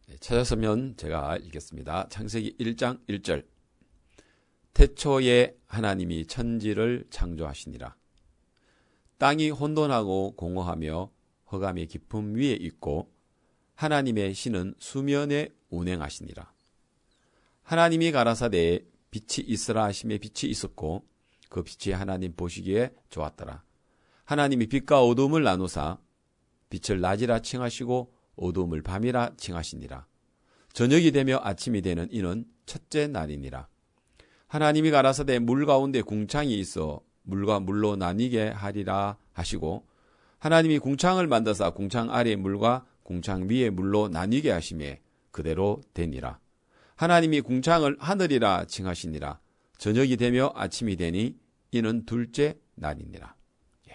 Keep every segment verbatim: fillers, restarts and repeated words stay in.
찾았으면 제가 읽겠습니다. 창세기 일 장 일 절. 태초에 하나님이 천지를 창조하시니라. 땅이 혼돈하고 공허하며 흑암의 깊음 위에 있고 하나님의 신은 수면에 운행하시니라. 하나님이 가라사대 빛이 있으라 하심에 빛이 있었고 그 빛이 하나님 보시기에 좋았더라. 하나님이 빛과 어두움을 나누사 빛을 낮이라 칭하시고 어두움을 밤이라 칭하시니라. 저녁이 되며 아침이 되는 이는 첫째 날이니라. 하나님이 가라사대 물 가운데 궁창이 있어 물과 물로 나뉘게 하리라 하시고 하나님이 궁창을 만드사 궁창 아래의 물과 궁창 위의 물로 나뉘게 하시매 그대로 되니라. 하나님이 궁창을 하늘이라 칭하시니라. 저녁이 되며 아침이 되니 이는 둘째 날이니라. 예.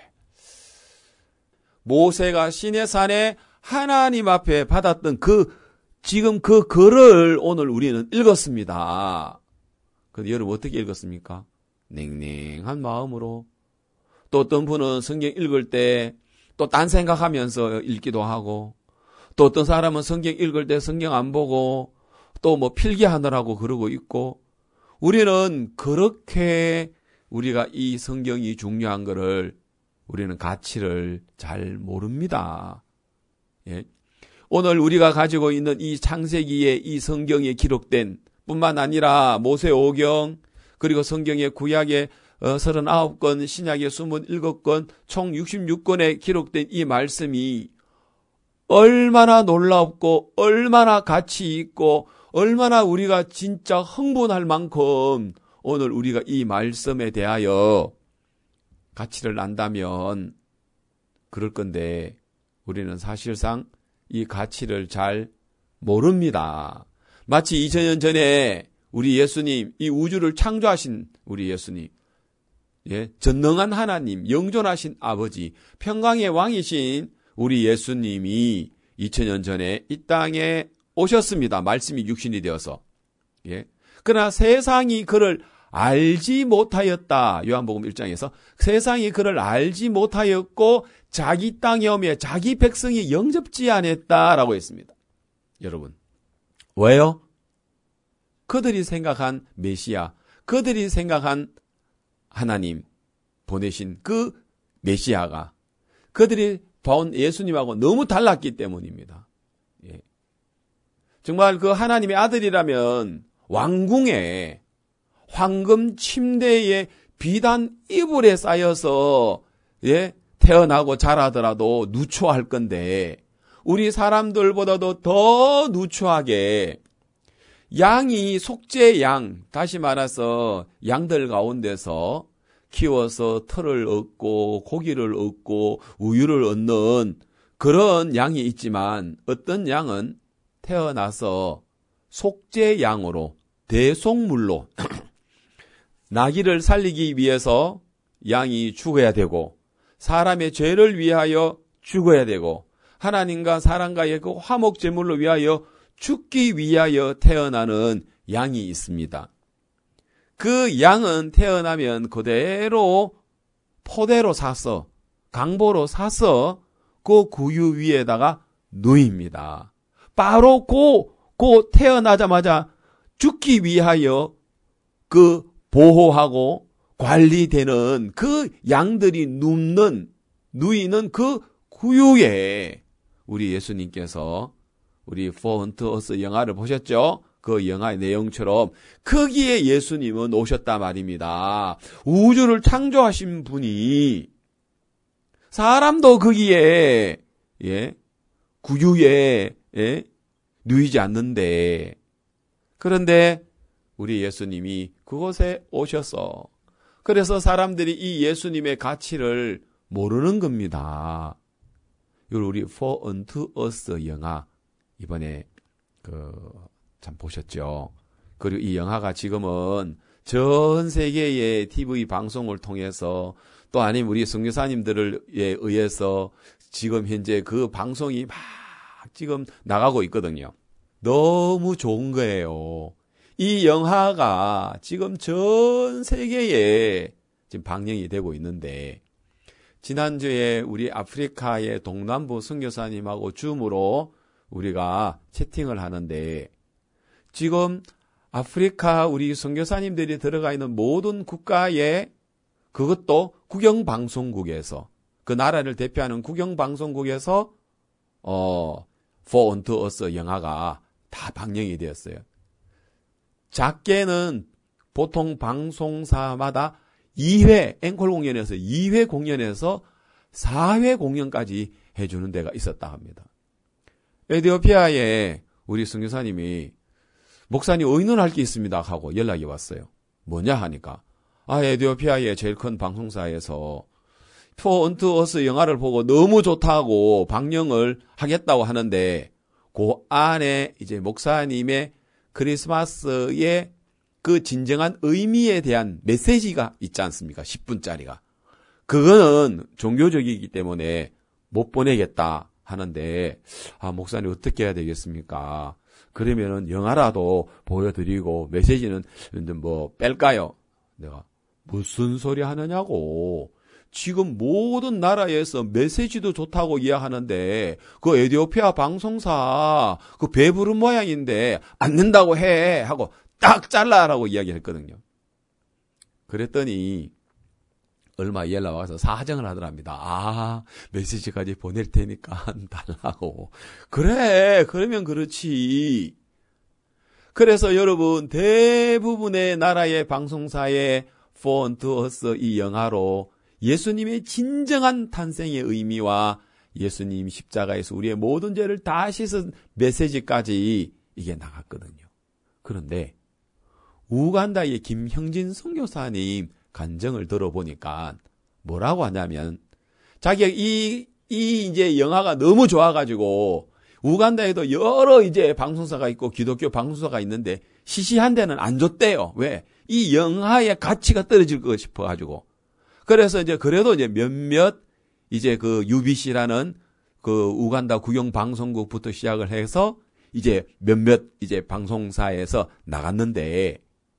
모세가 시내산에 하나님 앞에 받았던 그 지금 그 글을 오늘 우리는 읽었습니다. 근데 여러분 어떻게 읽었습니까? 냉랭한 마음으로. 또 어떤 분은 성경 읽을 때 또 딴 생각하면서 읽기도 하고, 또 어떤 사람은 성경 읽을 때 성경 안 보고 또 뭐 필기하느라고 그러고 있고, 우리는 그렇게 우리가 이 성경이 중요한 거를 우리는 가치를 잘 모릅니다. 예. 오늘 우리가 가지고 있는 이 창세기에 이 성경에 기록된 뿐만 아니라 모세오경 그리고 성경의 구약의 서른아홉 권, 신약의 스물일곱 권, 총 육십육 권에 기록된 이 말씀이 얼마나 놀랍고 얼마나 가치 있고 얼마나 우리가 진짜 흥분할 만큼 오늘 우리가 이 말씀에 대하여 가치를 안다면 그럴 건데 우리는 사실상 이 가치를 잘 모릅니다. 마치 이천 년 전에 우리 예수님, 이 우주를 창조하신 우리 예수님, 예, 전능한 하나님, 영존하신 아버지, 평강의 왕이신 우리 예수님이 이천 년 전에 이 땅에 오셨습니다. 말씀이 육신이 되어서. 예. 그러나 세상이 그를 알지 못하였다. 요한복음 일 장에서 세상이 그를 알지 못하였고 자기 땅에 오며 자기 백성이 영접지 않았다라고 했습니다. 여러분, 왜요? 그들이 생각한 메시아, 그들이 생각한 하나님 보내신 그 메시아가 그들이 본 예수님하고 너무 달랐기 때문입니다. 예. 정말 그 하나님의 아들이라면 왕궁에 황금 침대에 비단 이불에 쌓여서 예, 태어나고 자라더라도 누추할 건데 우리 사람들보다도 더 누추하게 양이 속죄 양, 다시 말해서 양들 가운데서 키워서 털을 얻고 고기를 얻고 우유를 얻는 그런 양이 있지만 어떤 양은 태어나서 속죄 양으로 대속물로 나귀를 살리기 위해서 양이 죽어야 되고 사람의 죄를 위하여 죽어야 되고 하나님과 사람과의 그 화목 제물로 위하여 죽기 위하여 태어나는 양이 있습니다. 그 양은 태어나면 그대로 포대로 사서 강보로 사서 그 구유 위에다가 누입니다. 바로 그, 그 태어나자마자 죽기 위하여 그 보호하고 관리되는 그 양들이 눕는, 누이는 그 구유에 우리 예수님께서 우리 For Unto Us 영화를 보셨죠? 그 영화의 내용처럼 거기에 예수님은 오셨단 말입니다. 우주를 창조하신 분이 사람도 거기에 예, 구유에 예, 누이지 않는데 그런데 우리 예수님이 그곳에 오셔서 그래서 사람들이 이 예수님의 가치를 모르는 겁니다. 이걸 우리 For Unto Us 영화 이번에 그 참 보셨죠. 그리고 이 영화가 지금은 전 세계의 티비 방송을 통해서 또 아니면 우리 선교사님들에 의해서 지금 현재 그 방송이 막 지금 나가고 있거든요. 너무 좋은 거예요. 이 영화가 지금 전 세계에 지금 방영이 되고 있는데 지난주에 우리 아프리카의 동남부 선교사님하고 줌으로 우리가 채팅을 하는데 지금 아프리카 우리 선교사님들이 들어가 있는 모든 국가에 그것도 국영방송국에서 그 나라를 대표하는 국영방송국에서 어, For Unto Us 영화가 다 방영이 되었어요. 작게는 보통 방송사마다 이 회 앵콜 공연에서 이 회 공연에서 사 회 공연까지 해주는 데가 있었다 합니다. 에티오피아에 우리 선교사님이 목사님 의논할 게 있습니다 하고 연락이 왔어요. 뭐냐 하니까 아 에티오피아의 제일 큰 방송사에서 For Unto Us 영화를 보고 너무 좋다고 방영을 하겠다고 하는데 그 안에 이제 목사님의 크리스마스의 그 진정한 의미에 대한 메시지가 있지 않습니까? 십 분짜리가. 그거는 종교적이기 때문에 못 보내겠다 하는데 아 목사님 어떻게 해야 되겠습니까? 그러면은 영화라도 보여드리고 메시지는 뭐 뺄까요? 내가 무슨 소리 하느냐고. 지금 모든 나라에서 메시지도 좋다고 이야기하는데 그 에티오피아 방송사 그 배부른 모양인데 안 된다고 해 하고 딱 잘라라고 이야기했거든요. 그랬더니 얼마 연락 와서 사정을 하더랍니다. 아 메시지까지 보낼 테니까 달라고. 그래 그러면 그렇지. 그래서 여러분 대부분의 나라의 방송사의 For Unto Us 이 영화로 예수님의 진정한 탄생의 의미와 예수님 십자가에서 우리의 모든 죄를 다 씻은 메시지까지 이게 나갔거든요. 그런데 우간다의 김형진 선교사님 간증을 들어보니까 뭐라고 하냐면 자기가 이, 이 이제 영화가 너무 좋아가지고 우간다에도 여러 이제 방송사가 있고 기독교 방송사가 있는데 시시한 데는 안 줬대요. 왜? 이 영화의 가치가 떨어질 것 싶어가지고. 그래서 이제 그래도 이제 몇몇 이제 그 유비씨라는 그 우간다 국영 방송국부터 시작을 해서 이제 몇몇 이제 방송사에서 나갔는데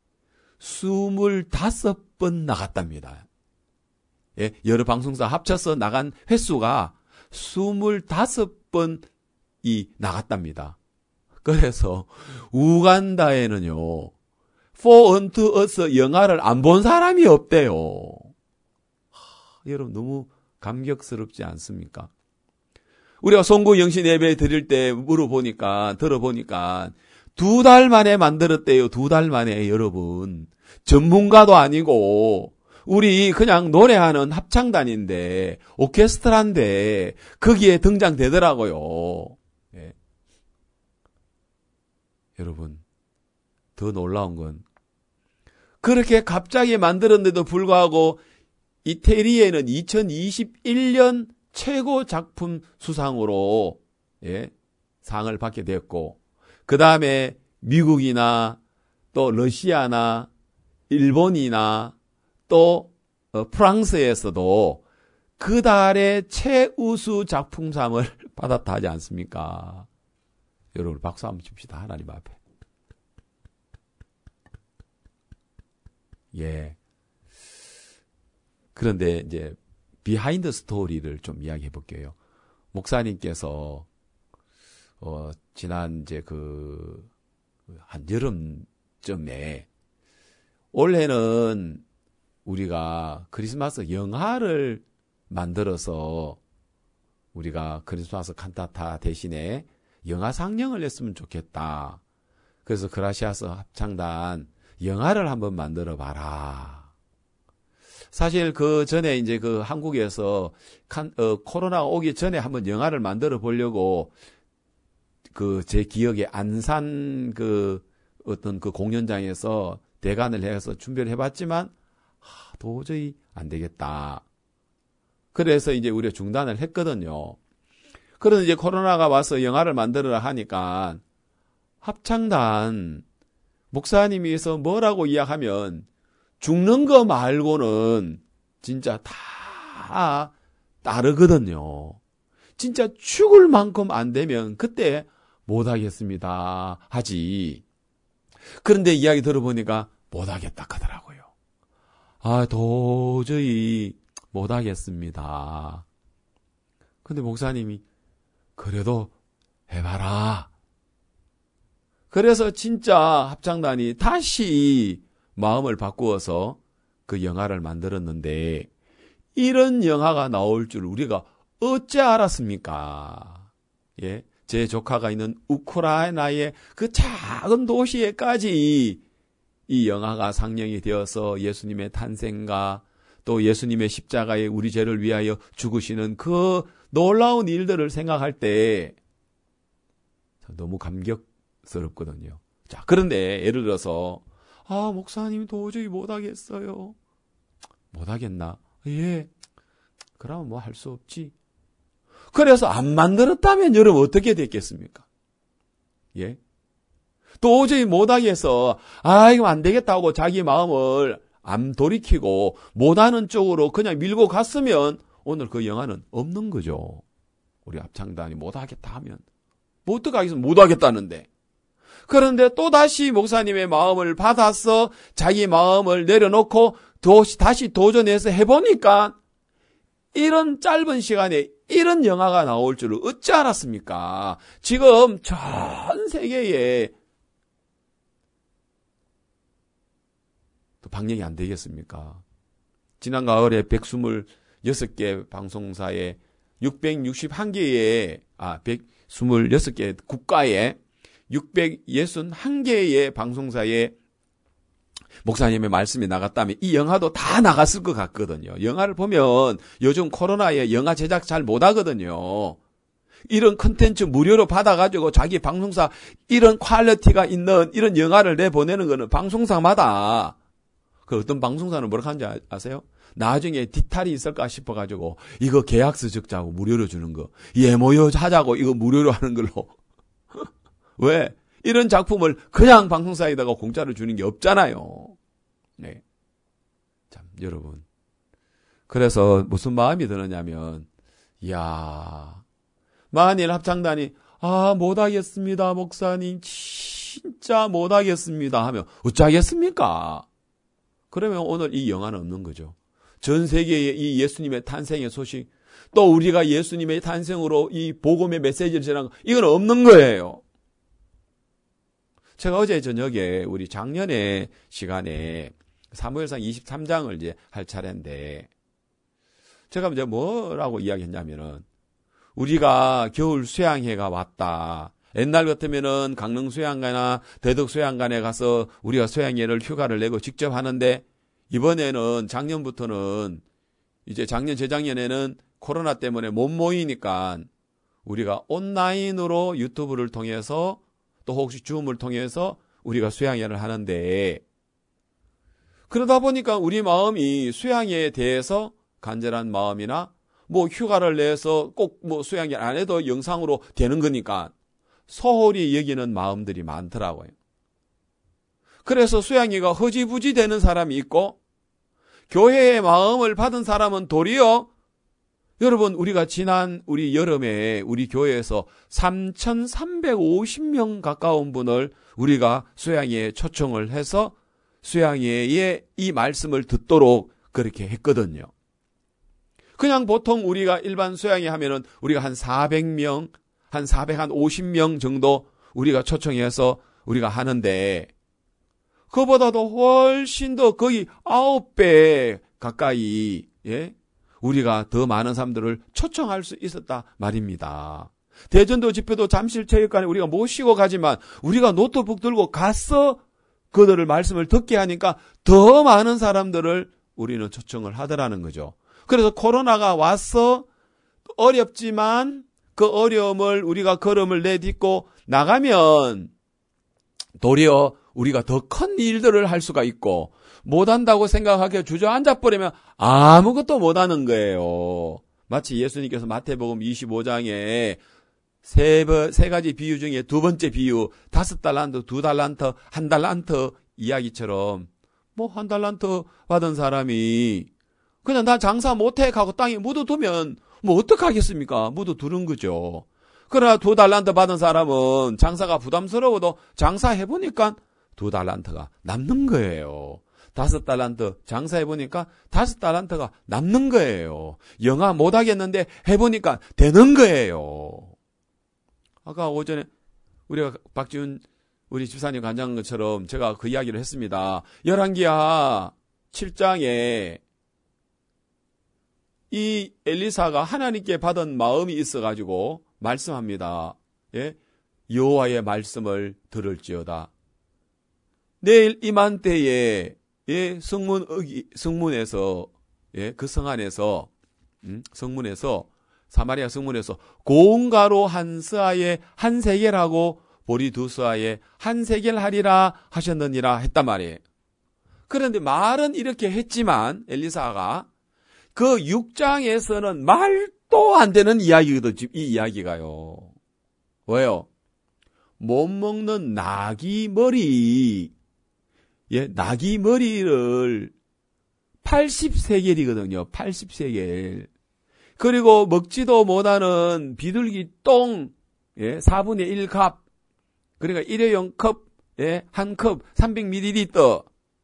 스물다섯 번 나갔답니다. 예, 여러 방송사 합쳐서 나간 횟수가 스물다섯 번이 나갔답니다. 그래서 우간다에는요, For Unto Us 영화를 안 본 사람이 없대요. 여러분 너무 감격스럽지 않습니까? 우리가 송구 영신 예배 드릴 때 물어보니까 들어보니까 두 달 만에 만들었대요. 두 달 만에 여러분. 전문가도 아니고 우리 그냥 노래하는 합창단인데 오케스트라인데 거기에 등장되더라고요. 예. 여러분 더 놀라운 건 그렇게 갑자기 만들었는데도 불구하고 이태리에는 이천이십일 년 최고 작품 수상으로 예, 상을 받게 되었고 그 다음에 미국이나 또 러시아나 일본이나 또 어, 프랑스에서도 그 달의 최우수 작품상을 받았다 하지 않습니까? 여러분 박수 한번 칩시다. 하나님 앞에. 예. 그런데 이제 비하인드 스토리를 좀 이야기해 볼게요. 목사님께서 어 지난 이제 그 한 여름쯤에 올해는 우리가 크리스마스 영화를 만들어서 우리가 크리스마스 칸타타 대신에 영화 상영을 했으면 좋겠다. 그래서 그라시아스 합창단 영화를 한번 만들어 봐라. 사실 그 전에 이제 그 한국에서 칸, 어, 코로나가 오기 전에 한번 영화를 만들어 보려고 그 제 기억에 안산 그 어떤 그 공연장에서 대관을 해서 준비를 해봤지만 하, 도저히 안 되겠다. 그래서 이제 우리가 중단을 했거든요. 그런데 이제 코로나가 와서 영화를 만들어라 하니까 합창단 목사님이서 뭐라고 이야기하면 죽는 거 말고는 진짜 다 따르거든요. 진짜 죽을 만큼 안 되면 그때 못하겠습니다 하지. 그런데 이야기 들어보니까 못하겠다 하더라고요. 아 도저히 못하겠습니다. 근데 목사님이 그래도 해봐라. 그래서 진짜 합창단이 다시 마음을 바꾸어서 그 영화를 만들었는데 이런 영화가 나올 줄 우리가 어째 알았습니까? 예, 제 조카가 있는 우크라이나의 그 작은 도시에까지 이 영화가 상영이 되어서 예수님의 탄생과 또 예수님의 십자가에 우리 죄를 위하여 죽으시는 그 놀라운 일들을 생각할 때 너무 감격스럽거든요. 자, 그런데 예를 들어서 아, 목사님 도저히 못하겠어요. 못하겠나? 예, 그러면 뭐 할 수 없지. 그래서 안 만들었다면 여러분 어떻게 됐겠습니까? 예, 도저히 못하겠어. 아, 이거 안 되겠다 하고 자기 마음을 안 돌이키고 못하는 쪽으로 그냥 밀고 갔으면 오늘 그 영화는 없는 거죠. 우리 합창단이 못하겠다 하면 뭐 어떡하겠어? 못하겠다는데. 그런데 또다시 목사님의 마음을 받아서 자기 마음을 내려놓고 도, 다시 도전해서 해보니까 이런 짧은 시간에 이런 영화가 나올 줄을 어찌 알았습니까? 지금 전 세계에 또 방영이 안 되겠습니까? 지난 가을에 백이십육 개 방송사에 육백육십일 개의 아 백이십육 개 국가에 육백육십일 개의 방송사에 목사님의 말씀이 나갔다면 이 영화도 다 나갔을 것 같거든요. 영화를 보면 요즘 코로나에 영화 제작 잘 못하거든요. 이런 컨텐츠 무료로 받아가지고 자기 방송사 이런 퀄리티가 있는 이런 영화를 내보내는 거는 방송사마다 그 어떤 방송사는 뭐라고 하는지 아세요? 나중에 디탈이 있을까 싶어가지고 이거 계약서 적자고 무료로 주는 거, 예모여 하자고 이거 무료로 하는 걸로. 왜? 이런 작품을 그냥 방송사에다가 공짜로 주는 게 없잖아요. 네. 참, 여러분. 그래서 무슨 마음이 드느냐면, 이야, 만일 합창단이, 아, 못하겠습니다, 목사님. 진짜 못하겠습니다. 하면, 어쩌겠습니까? 그러면 오늘 이 영화는 없는 거죠. 전 세계에 이 예수님의 탄생의 소식, 또 우리가 예수님의 탄생으로 이 복음의 메시지를 전하는 거, 이건 없는 거예요. 제가 어제 저녁에 우리 작년의 시간에 사무엘상 이십삼 장을 이제 할 차례인데, 제가 이제 뭐라고 이야기했냐면은, 우리가 겨울 수양회가 왔다. 옛날 같으면은 강릉 수양관이나 대덕 수양관에 가서 우리가 수양회를 휴가를 내고 직접 하는데, 이번에는 작년부터는 이제 작년 재작년에는 코로나 때문에 못 모이니까 우리가 온라인으로 유튜브를 통해서 또 혹시 줌을 통해서 우리가 수양회를 하는데, 그러다 보니까 우리 마음이 수양회에 대해서 간절한 마음이나 뭐 휴가를 내서 꼭 뭐 수양회 안 해도 영상으로 되는 거니까 소홀히 여기는 마음들이 많더라고요. 그래서 수양회가 허지부지 되는 사람이 있고, 교회의 마음을 받은 사람은 도리어, 여러분, 우리가 지난 우리 여름에 우리 교회에서 삼천삼백오십 명 가까운 분을 우리가 수양회에 초청을 해서 수양회에 이 말씀을 듣도록 그렇게 했거든요. 그냥 보통 우리가 일반 수양회 하면은 우리가 한 사백 명, 한 사백오십 명 정도 우리가 초청해서 우리가 하는데, 그보다도 훨씬 더 거의 아홉 배 가까이, 예? 우리가 더 많은 사람들을 초청할 수 있었다 말입니다. 대전도 집회도 잠실체육관에 우리가 모시고 가지만 우리가 노트북 들고 가서 그들을 말씀을 듣게 하니까 더 많은 사람들을 우리는 초청을 하더라는 거죠. 그래서 코로나가 와서 어렵지만 그 어려움을 우리가 걸음을 내딛고 나가면 도리어 우리가 더 큰 일들을 할 수가 있고, 못한다고 생각하게 주저앉아버리면 아무것도 못하는 거예요. 마치 예수님께서 마태복음 이십오 장에 세, 세 가지 비유 중에 두 번째 비유, 다섯 달란트, 두 달란트, 한 달란트 이야기처럼, 뭐 한 달란트 받은 사람이 그냥 나 장사 못해 가고 땅에 묻어두면 뭐 어떡하겠습니까? 묻어두는 거죠. 그러나 두 달란트 받은 사람은 장사가 부담스러워도 장사해보니까 두 달란트가 남는 거예요. 다섯 달란트 장사해보니까 다섯 달란트가 남는 거예요. 영화 못하겠는데 해보니까 되는 거예요. 아까 오전에 우리가 박지훈 우리 집사님 간증한 것처럼 제가 그 이야기를 했습니다. 열왕기하 칠 장에 이 엘리사가 하나님께 받은 마음이 있어가지고 말씀합니다. 예? 여호와의 말씀을 들을지어다. 내일 이맘때에 예, 성문 성문에서 예, 그 성 안에서 음, 성문에서 사마리아 성문에서 고운가루 한 스아에 한 세겔하고 보리 두 스아에 한 세겔 하리라 하셨느니라 했단 말이에요. 그런데 말은 이렇게 했지만 엘리사가 그 육 장에서는 말도 안 되는 이야기거든요. 이 이야기가요. 왜요? 못 먹는 나귀 머리, 예, 나귀 머리를 팔십 세겔이거든요. 팔십 세겔. 그리고 먹지도 못하는 비둘기 똥, 예, 사분의 일 컵. 그러니까 일회용 컵, 예, 한 컵, 삼백 밀리리터.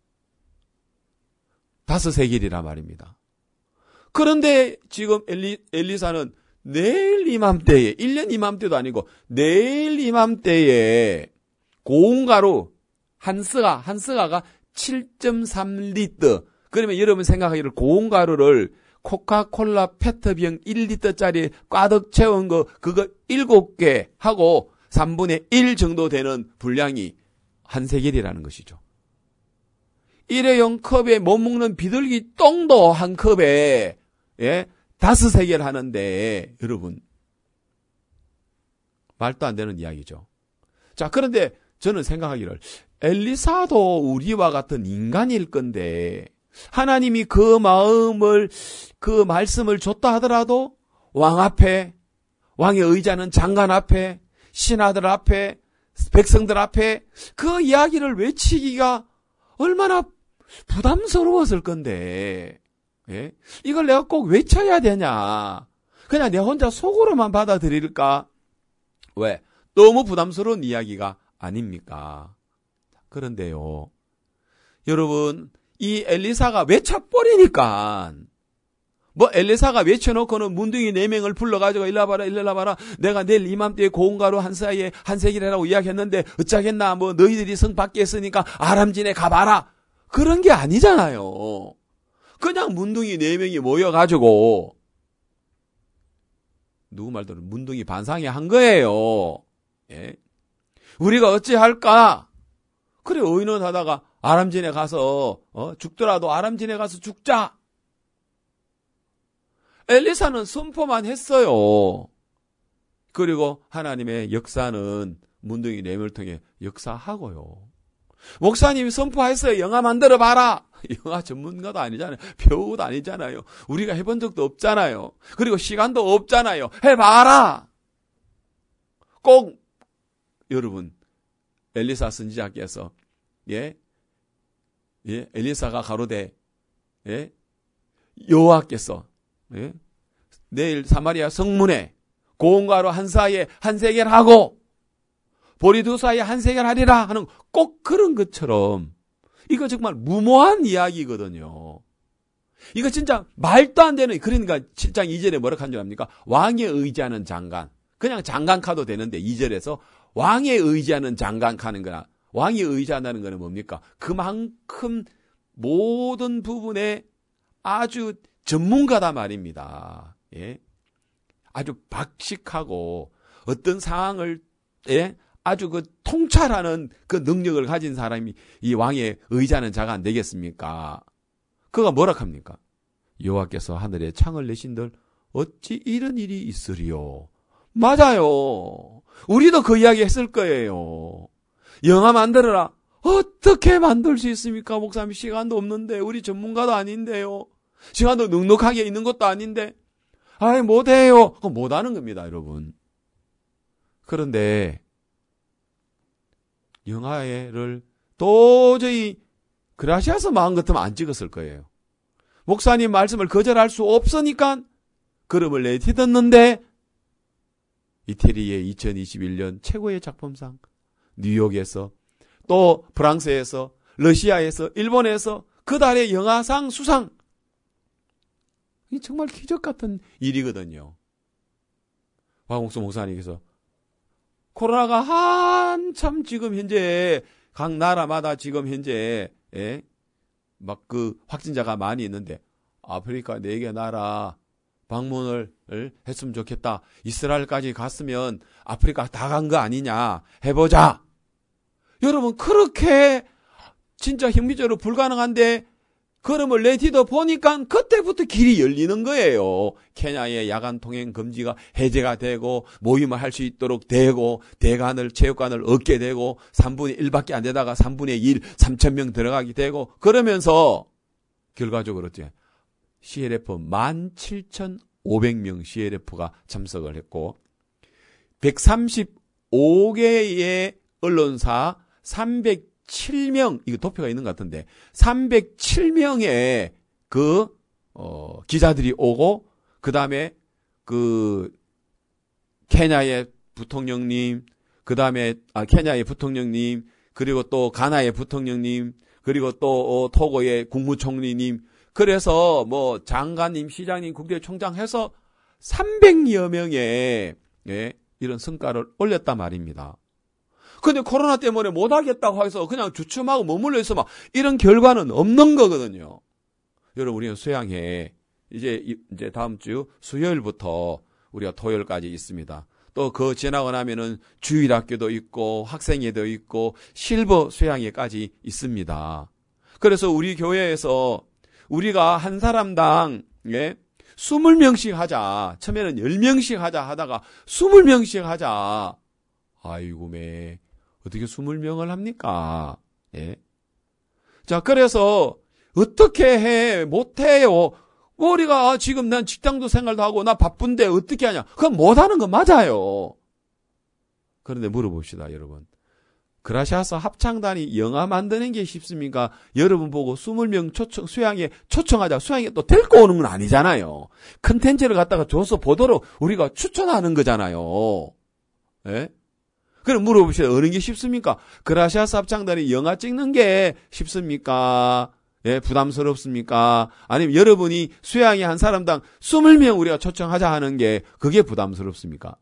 다섯 세겔이란 말입니다. 그런데 지금 엘리, 엘리사는 내일 이맘때에, 일 년 이맘때도 아니고, 내일 이맘때에 고운가루 한 스가, 한 스가가 칠 점 삼 리터. 그러면 여러분 생각하기를 고운가루를 코카콜라 페트병 일 리터짜리 꽈득 채운 거, 그거 일곱 개 하고 삼분의 일 정도 되는 분량이 한 세겔이라는 것이죠. 일회용 컵에 못 먹는 비둘기 똥도 한 컵에, 예, 다섯 세겔 하는데, 여러분. 말도 안 되는 이야기죠. 자, 그런데 저는 생각하기를, 엘리사도 우리와 같은 인간일 건데, 하나님이 그 마음을, 그 말씀을 줬다 하더라도, 왕 앞에, 왕의 의자는 장관 앞에, 신하들 앞에, 백성들 앞에, 그 이야기를 외치기가 얼마나 부담스러웠을 건데, 예? 이걸 내가 꼭 외쳐야 되냐? 그냥 내 혼자 속으로만 받아들일까? 왜? 너무 부담스러운 이야기가 아닙니까? 그런데요, 여러분, 이 엘리사가 외쳐버리니까, 뭐 엘리사가 외쳐놓고는 문둥이 네 명을 불러가지고 일로 와봐라 일로 와봐라, 내가 내일 이맘때에 고운가루 한 사이에 한 세겔이라고 이야기했는데 어쩌겠나, 뭐 너희들이 성 밖에 있으니까 아람진에 가봐라, 그런 게 아니잖아요. 그냥 문둥이 네 명이 모여가지고 누구 말대로 문둥이 반상회 한 거예요. 예? 우리가 어찌할까? 그래, 의논하다가 아람진에 가서 어, 죽더라도 아람진에 가서 죽자. 엘리사는 선포만 했어요. 그리고 하나님의 역사는 문둥이 네 명을 통해 역사하고요. 목사님이 선포했어요. 영화 만들어 봐라. 영화 전문가도 아니잖아요. 배우도 아니잖아요. 우리가 해본 적도 없잖아요. 그리고 시간도 없잖아요. 해봐라. 꼭 여러분, 엘리사 선지자께서 예, 예, 엘리사가 가로되 예, 여호와께서 예, 내일 사마리아 성문에 고운가루 한 사이에 한 세겔 하고 보리 두 사이에 한 세겔 하리라 하는 꼭 그런 것처럼, 이거 정말 무모한 이야기거든요. 이거 진짜 말도 안 되는, 그러니까 칠 장 이 절에 뭐라고 한 줄 압니까? 왕에 의지하는 장관. 그냥 장관 카도 되는데 이 절에서 왕에 의지하는 장관 카는 거나, 왕이 의지한다는 거는 뭡니까? 그만큼 모든 부분에 아주 전문가다 말입니다. 예? 아주 박식하고 어떤 상황을 예? 아주 그 통찰하는 그 능력을 가진 사람이 이 왕의 의지하는 자가 안 되겠습니까? 그가 뭐라 합니까? 여호와께서 하늘에 창을 내신들 어찌 이런 일이 있으리요? 맞아요. 우리도 그 이야기 했을 거예요. 영화 만들어라. 어떻게 만들 수 있습니까? 목사님, 시간도 없는데, 우리 전문가도 아닌데요. 시간도 넉넉하게 있는 것도 아닌데. 아이, 못해요. 그거 못하는 겁니다, 여러분. 그런데 영화를 도저히 그라시아서 마음 같으면 안 찍었을 거예요. 목사님 말씀을 거절할 수 없으니까 걸음을 내딛었는데 이태리의 이천이십일 년 최고의 작품상, 뉴욕에서, 또 프랑스에서, 러시아에서, 일본에서 그 달의 영화상 수상. 이 정말 기적 같은 일이거든요. 박홍수 목사님께서 코로나가 한참 지금 현재 각 나라마다 지금 현재 예? 막 그 확진자가 많이 있는데 아프리카 네 개 나라 방문을 했으면 좋겠다. 이스라엘까지 갔으면 아프리카 다 간 거 아니냐. 해보자. 여러분 그렇게 진짜 현실적으로 불가능한데 걸음을 내디뎌 보니까 그때부터 길이 열리는 거예요. 케냐의 야간 통행 금지가 해제가 되고 모임을 할 수 있도록 되고 대관을 체육관을 얻게 되고 삼분의 일밖에 안 되다가 삼분의 일 삼천 명 들어가게 되고 그러면서 결과적으로 씨엘에프 만 칠천오백 명 씨엘에프가 참석을 했고 백삼십오 개의 언론사 삼백칠 명, 이거 도표가 있는 것 같은데, 삼백칠 명의 그, 어, 기자들이 오고, 그 다음에 그, 케냐의 부통령님, 그 다음에, 아, 케냐의 부통령님, 그리고 또 가나의 부통령님, 그리고 또, 어, 토고의 국무총리님, 그래서 뭐, 장관님, 시장님, 국대총장 해서 삼백여 명의, 예, 이런 성과를 올렸단 말입니다. 근데 코로나 때문에 못하겠다고 해서 그냥 주춤하고 머물러 있어 막 이런 결과는 없는 거거든요. 여러분, 우리는 수양회 이제 이제 다음 주 수요일부터 우리가 토요일까지 있습니다. 또 그 지나고 나면은 주일학교도 있고 학생회도 있고 실버 수양회까지 있습니다. 그래서 우리 교회에서 우리가 한 사람당 예, 이십 명씩 하자. 처음에는 십 명씩 하자 하다가 이십 명씩 하자. 아이고 매. 어떻게 이십 명을 합니까? 예. 자, 그래서 어떻게 해? 못해요. 우리가 지금 난 직장도 생활도 하고 나 바쁜데 어떻게 하냐? 그건 못하는 거 맞아요. 그런데 물어봅시다, 여러분. 그라시아스 합창단이 영화 만드는 게 쉽습니까? 여러분 보고 이십 명 초청, 수양에 초청하자. 수양에 또 데리고 오는 건 아니잖아요. 컨텐츠를 갖다가 줘서 보도록 우리가 추천하는 거잖아요. 예? 그럼 물어봅시다. 어느 게 쉽습니까? 그라시아스 합창단이 영화 찍는 게 쉽습니까? 예, 부담스럽습니까? 아니면 여러분이 수양이 한 사람당 이십 명 우리가 초청하자 하는 게 그게 부담스럽습니까?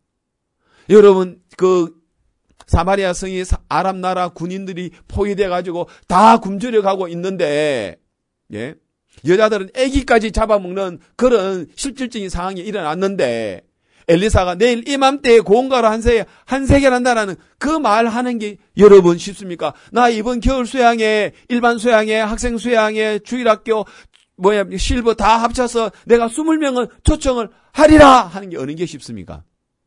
여러분, 그 사마리아 성이 아랍 나라 군인들이 포위돼 가지고 다 굶주려 가고 있는데 예? 여자들은 아기까지 잡아먹는 그런 실질적인 상황이 일어났는데 엘리사가 내일 이맘때에 고온가루 한 세, 한 세겔 한다라는 그 말 하는 게 여러분 쉽습니까? 나 이번 겨울 수양회, 일반 수양회, 학생 수양회, 주일학교, 뭐야, 실버 다 합쳐서 내가 이십 명은 초청을 하리라 하는 게 어느 게 쉽습니까?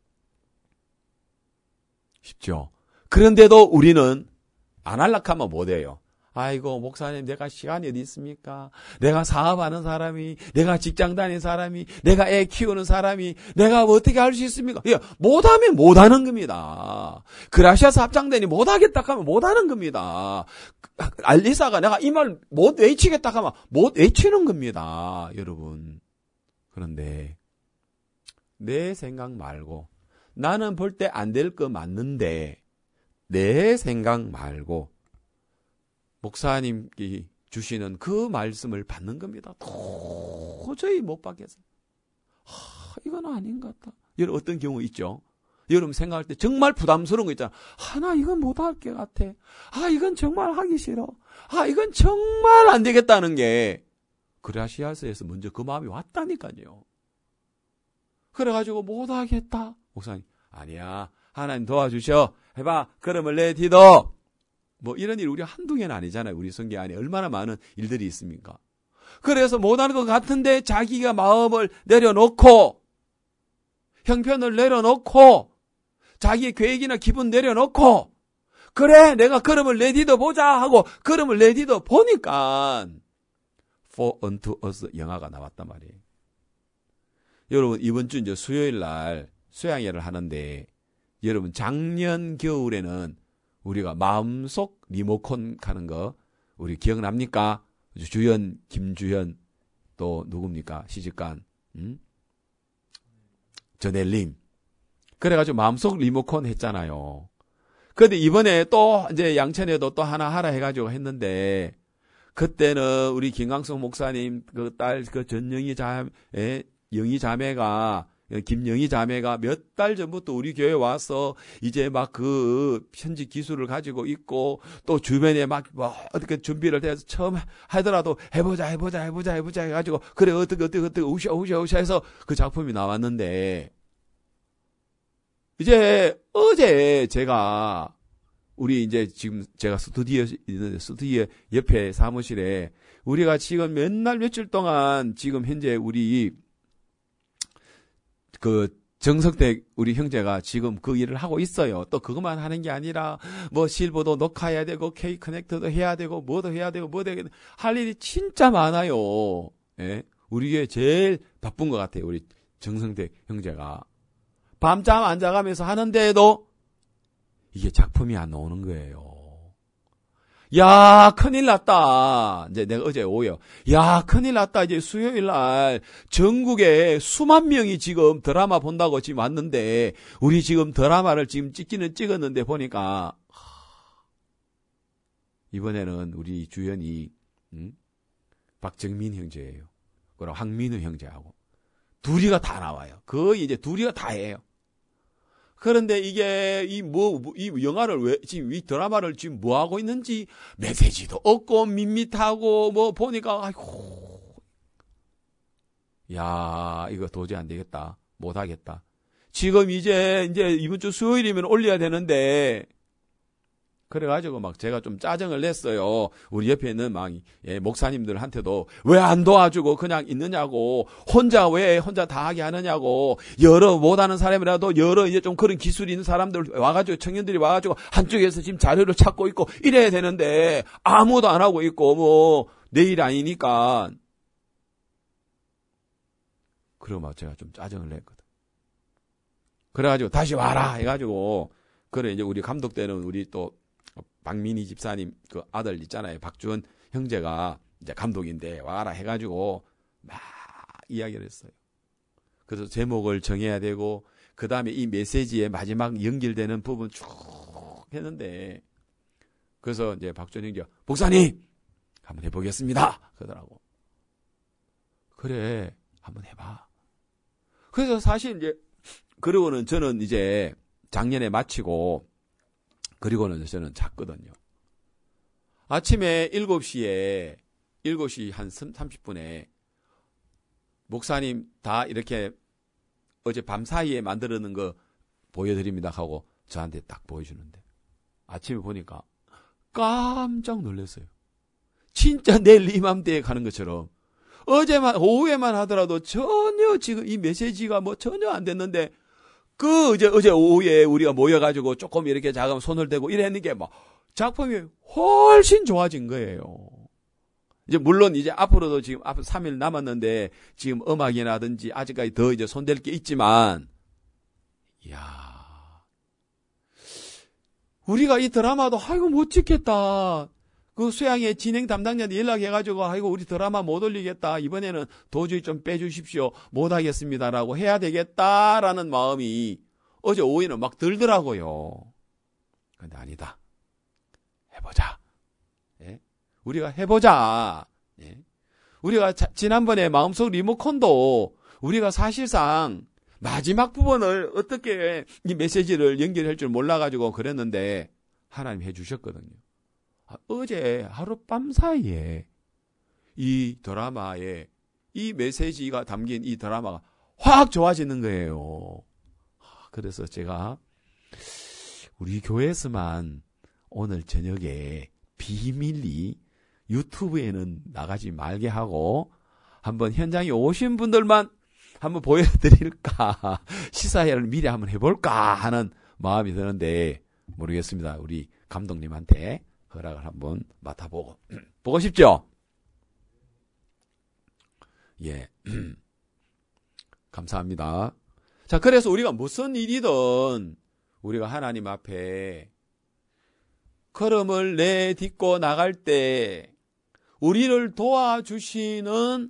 쉽죠. 그런데도 우리는 안 할락하면 못해요. 아이고 목사님 내가 시간이 어디 있습니까? 내가 사업하는 사람이, 내가 직장 다니는 사람이, 내가 애 키우는 사람이, 내가 뭐 어떻게 할 수 있습니까? 예, 못하면 못하는 겁니다. 그라시아스 합창단이 못하겠다 하면 못하는 겁니다. 알리사가 내가 이 말 못 외치겠다 하면 못 외치는 겁니다. 여러분. 그런데 내 생각 말고 나는 볼 때 안 될 거 맞는데 내 생각 말고 목사님이 주시는 그 말씀을 받는 겁니다. 도저히 못 받겠어요. 아, 이건 아닌 것 같다. 여러분 어떤 경우 있죠? 여러분 생각할 때 정말 부담스러운 거 있잖아. 아, 나 이건 못할 것 같아. 아, 이건 정말 하기 싫어. 아, 이건 정말 안 되겠다는 게 그라시아스에서 먼저 그 마음이 왔다니까요. 그래가지고 못하겠다. 목사님, 아니야. 하나님 도와주셔. 해봐. 걸음을 내디뎌. 뭐 이런 일이 우리 한두 개는 아니잖아요. 우리 성경 안에 얼마나 많은 일들이 있습니까? 그래서 못하는 것 같은데 자기가 마음을 내려놓고 형편을 내려놓고 자기의 계획이나 기분 내려놓고 그래 내가 걸음을 내디뎌 보자 하고 걸음을 내디뎌 보니까 For unto us 영화가 나왔단 말이에요. 여러분 이번 주 이제 수요일 날 수양회를 하는데 여러분 작년 겨울에는 우리가 마음속 리모컨 가는 거 우리 기억납니까? 주연, 김주현 또 누굽니까? 시집간 음? 전엘림. 그래가지고 마음속 리모컨 했잖아요. 그런데 이번에 또 이제 양천에도 또 하나 하라 해가지고 했는데 그때는 우리 김광석 목사님 그 딸 그 전영희 자매 영희 자매가 김영희 자매가 몇 달 전부터 우리 교회 와서 이제 막 그 편집 기술을 가지고 있고 또 주변에 막 뭐 어떻게 준비를 해서 처음 하더라도 해보자 해보자 해보자 해보자 해가지고 그래 어떻게 어떻게 어떻게 우샤 우샤 우샤 해서 그 작품이 나왔는데 이제 어제 제가 우리 이제 지금 제가 스튜디오 있는데 스튜디오 옆에 사무실에 우리가 지금 몇 날 며칠 동안 지금 현재 우리 그 정석대 우리 형제가 지금 그 일을 하고 있어요. 또 그것만 하는 게 아니라 뭐 실버도 녹화해야 되고 K 커넥터도 해야 되고 뭐도 해야 되고 뭐도 해야 되고 할 일이 진짜 많아요. 예? 우리 교회 제일 바쁜 것 같아요. 우리 정석대 형제가 밤잠 안 자가면서 하는데도 이게 작품이 안 나오는 거예요. 야, 큰일 났다. 이제 내가 어제 오요. 야, 큰일 났다. 이제 수요일 날 전국에 수만 명이 지금 드라마 본다고 지금 왔는데, 우리 지금 드라마를 지금 찍기는 찍었는데 보니까, 이번에는 우리 주연이, 음? 박정민 형제예요. 그리고 황민우 형제하고. 둘이가 다 나와요. 거의 이제 둘이가 다 해요. 그런데 이게 이 뭐 이 영화를 왜 지금 이 드라마를 지금 뭐 하고 있는지 메시지도 없고 밋밋하고 뭐 보니까 아이고 야 이거 도저히 안 되겠다 못 하겠다. 지금 이제 이제 이번 주 수요일이면 올려야 되는데 그래가지고 막 제가 좀 짜증을 냈어요. 우리 옆에 있는 막 예, 목사님들한테도 왜 안 도와주고 그냥 있느냐고 혼자 왜 혼자 다 하게 하느냐고 여러 못하는 사람이라도 여러 이제 좀 그런 기술이 있는 사람들 와가지고 청년들이 와가지고 한쪽에서 지금 자료를 찾고 있고 이래야 되는데 아무도 안 하고 있고 뭐 내일 아니니까 그러고 막 제가 좀 짜증을 냈거든. 그래가지고 다시 와라 해가지고 그래 이제 우리 감독 때는 우리 또 박민희 집사님 그 아들 있잖아요. 박주원 형제가 이제 감독인데 와라 해가지고 막 이야기를 했어요. 그래서 제목을 정해야 되고 그 다음에 이 메시지의 마지막 연결되는 부분 쭉 했는데 그래서 이제 박주원 형제가 목사님 한번 해보겠습니다. 그러더라고. 그래 한번 해봐. 그래서 사실 이제 그러고는 저는 이제 작년에 마치고 그리고는 저는 잤거든요. 아침에 일곱 시에, 일곱 시 한 삼십 분에, 목사님 다 이렇게 어제 밤 사이에 만들어 놓은 거 보여드립니다 하고 저한테 딱 보여주는데, 아침에 보니까 깜짝 놀랐어요. 진짜 내일 이맘때에 가는 것처럼, 어제만, 오후에만 하더라도 전혀 지금 이 메시지가 뭐 전혀 안 됐는데, 그, 어제, 어제 오후에 우리가 모여가지고 조금 이렇게 작은 손을 대고 이랬는 게 뭐, 작품이 훨씬 좋아진 거예요. 이제, 물론 이제 앞으로도 지금 앞으로 삼 일 남았는데, 지금 음악이라든지 아직까지 더 이제 손댈 게 있지만, 이야. 우리가 이 드라마도, 아이고, 못 찍겠다. 그 수양의 진행 담당자한테 연락해가지고 아이고 우리 드라마 못 올리겠다. 이번에는 도저히 좀 빼주십시오. 못하겠습니다라고 해야 되겠다라는 마음이 어제 오후에는 막 들더라고요. 근데 아니다. 해보자. 예? 우리가 해보자. 예? 우리가 자, 지난번에 마음속 리모컨도 우리가 사실상 마지막 부분을 어떻게 이 메시지를 연결할 줄 몰라가지고 그랬는데 하나님 해주셨거든요. 어제 하룻밤 사이에 이 드라마에 이 메시지가 담긴 이 드라마가 확 좋아지는 거예요. 그래서 제가 우리 교회에서만 오늘 저녁에 비밀리 유튜브에는 나가지 말게 하고 한번 현장에 오신 분들만 한번 보여드릴까 시사회를 미리 한번 해볼까 하는 마음이 드는데 모르겠습니다. 우리 감독님한테 허락을 한번 맡아보고 보고 싶죠? 예, 감사합니다. 자, 그래서 우리가 무슨 일이든 우리가 하나님 앞에 걸음을 내딛고 나갈 때 우리를 도와주시는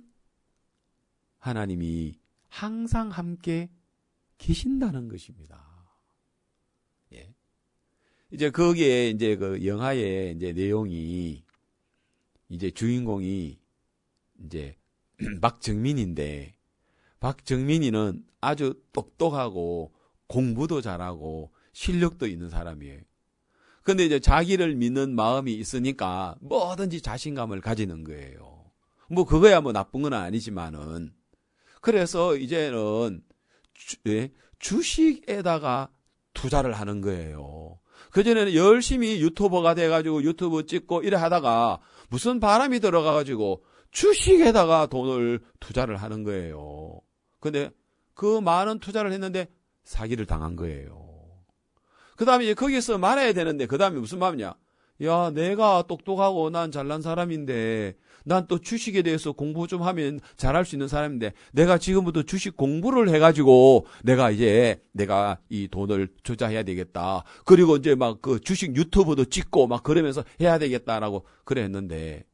하나님이 항상 함께 계신다는 것입니다. 예. 이제 거기에 이제 그 영화의 이제 내용이 이제 주인공이 이제 박정민인데 박정민이는 아주 똑똑하고 공부도 잘하고 실력도 있는 사람이에요. 근데 이제 자기를 믿는 마음이 있으니까 뭐든지 자신감을 가지는 거예요. 뭐 그거야 뭐 나쁜 건 아니지만은. 그래서 이제는 주, 예, 주식에다가 투자를 하는 거예요. 그전에는 열심히 유튜버가 돼가지고 유튜브 찍고 이래 하다가 무슨 바람이 들어가가지고 주식에다가 돈을 투자를 하는 거예요. 근데 그 많은 투자를 했는데 사기를 당한 거예요. 그 다음에 이제 거기서 말해야 되는데 그 다음에 무슨 말이냐. 야, 내가 똑똑하고 난 잘난 사람인데 난 또 주식에 대해서 공부 좀 하면 잘할 수 있는 사람인데 내가 지금부터 주식 공부를 해가지고 내가 이제 내가 이 돈을 투자해야 되겠다. 그리고 이제 막 그 주식 유튜브도 찍고 막 그러면서 해야 되겠다라고 그랬는데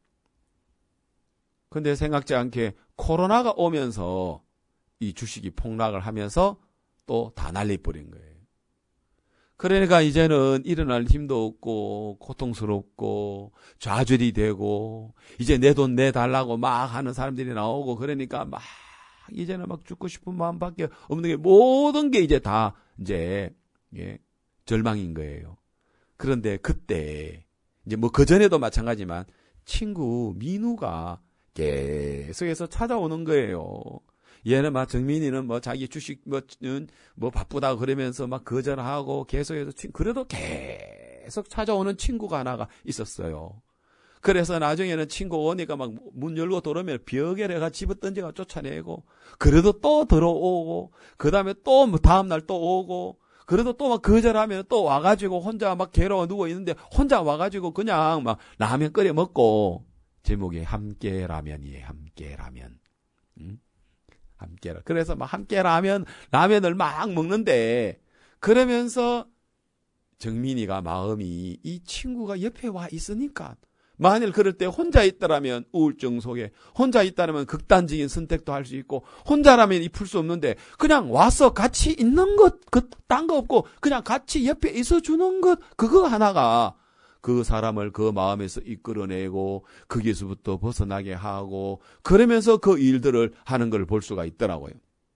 근데 생각지 않게 코로나가 오면서 이 주식이 폭락을 하면서 또 다 날려버린 거예요. 그러니까 이제는 일어날 힘도 없고 고통스럽고 좌절이 되고 이제 내 돈 내달라고 막 하는 사람들이 나오고 그러니까 막 이제는 막 죽고 싶은 마음밖에 없는 게 모든 게 이제 다 이제 예, 절망인 거예요. 그런데 그때 이제 뭐 그전에도 마찬가지지만 친구 민우가 계속해서 찾아오는 거예요. 얘는 막 정민이는 뭐 자기 주식 뭐, 뭐 바쁘다 그러면서 막 거절하고 계속해서 그래도 계속 찾아오는 친구가 하나가 있었어요. 그래서 나중에는 친구가 오니까 막 문 열고 들어오면 벽에 내가 집어 던져가 쫓아내고 그래도 또 들어오고 그 다음에 또 뭐 다음날 또 오고 그래도 또 막 거절하면 또 와가지고 혼자 막 괴로워 누워 있는데 혼자 와가지고 그냥 막 라면 끓여 먹고 제목이 함께 라면이에요. 함께 라면. 응? 함께 라 그래서 막 함께 라면 라면을 막 먹는데 그러면서 정민이가 마음이 이 친구가 옆에 와 있으니까 만일 그럴 때 혼자 있더라면 우울증 속에 혼자 있다면 극단적인 선택도 할 수 있고 혼자라면 이 풀 수 없는데 그냥 와서 같이 있는 것 그 딴 거 없고 그냥 같이 옆에 있어 주는 것 그거 하나가 그 사람을 그 마음에서 이끌어내고 거기서부터 벗어나게 하고 그러면서 그 일들을 하는 걸 볼 수가 있더라고요.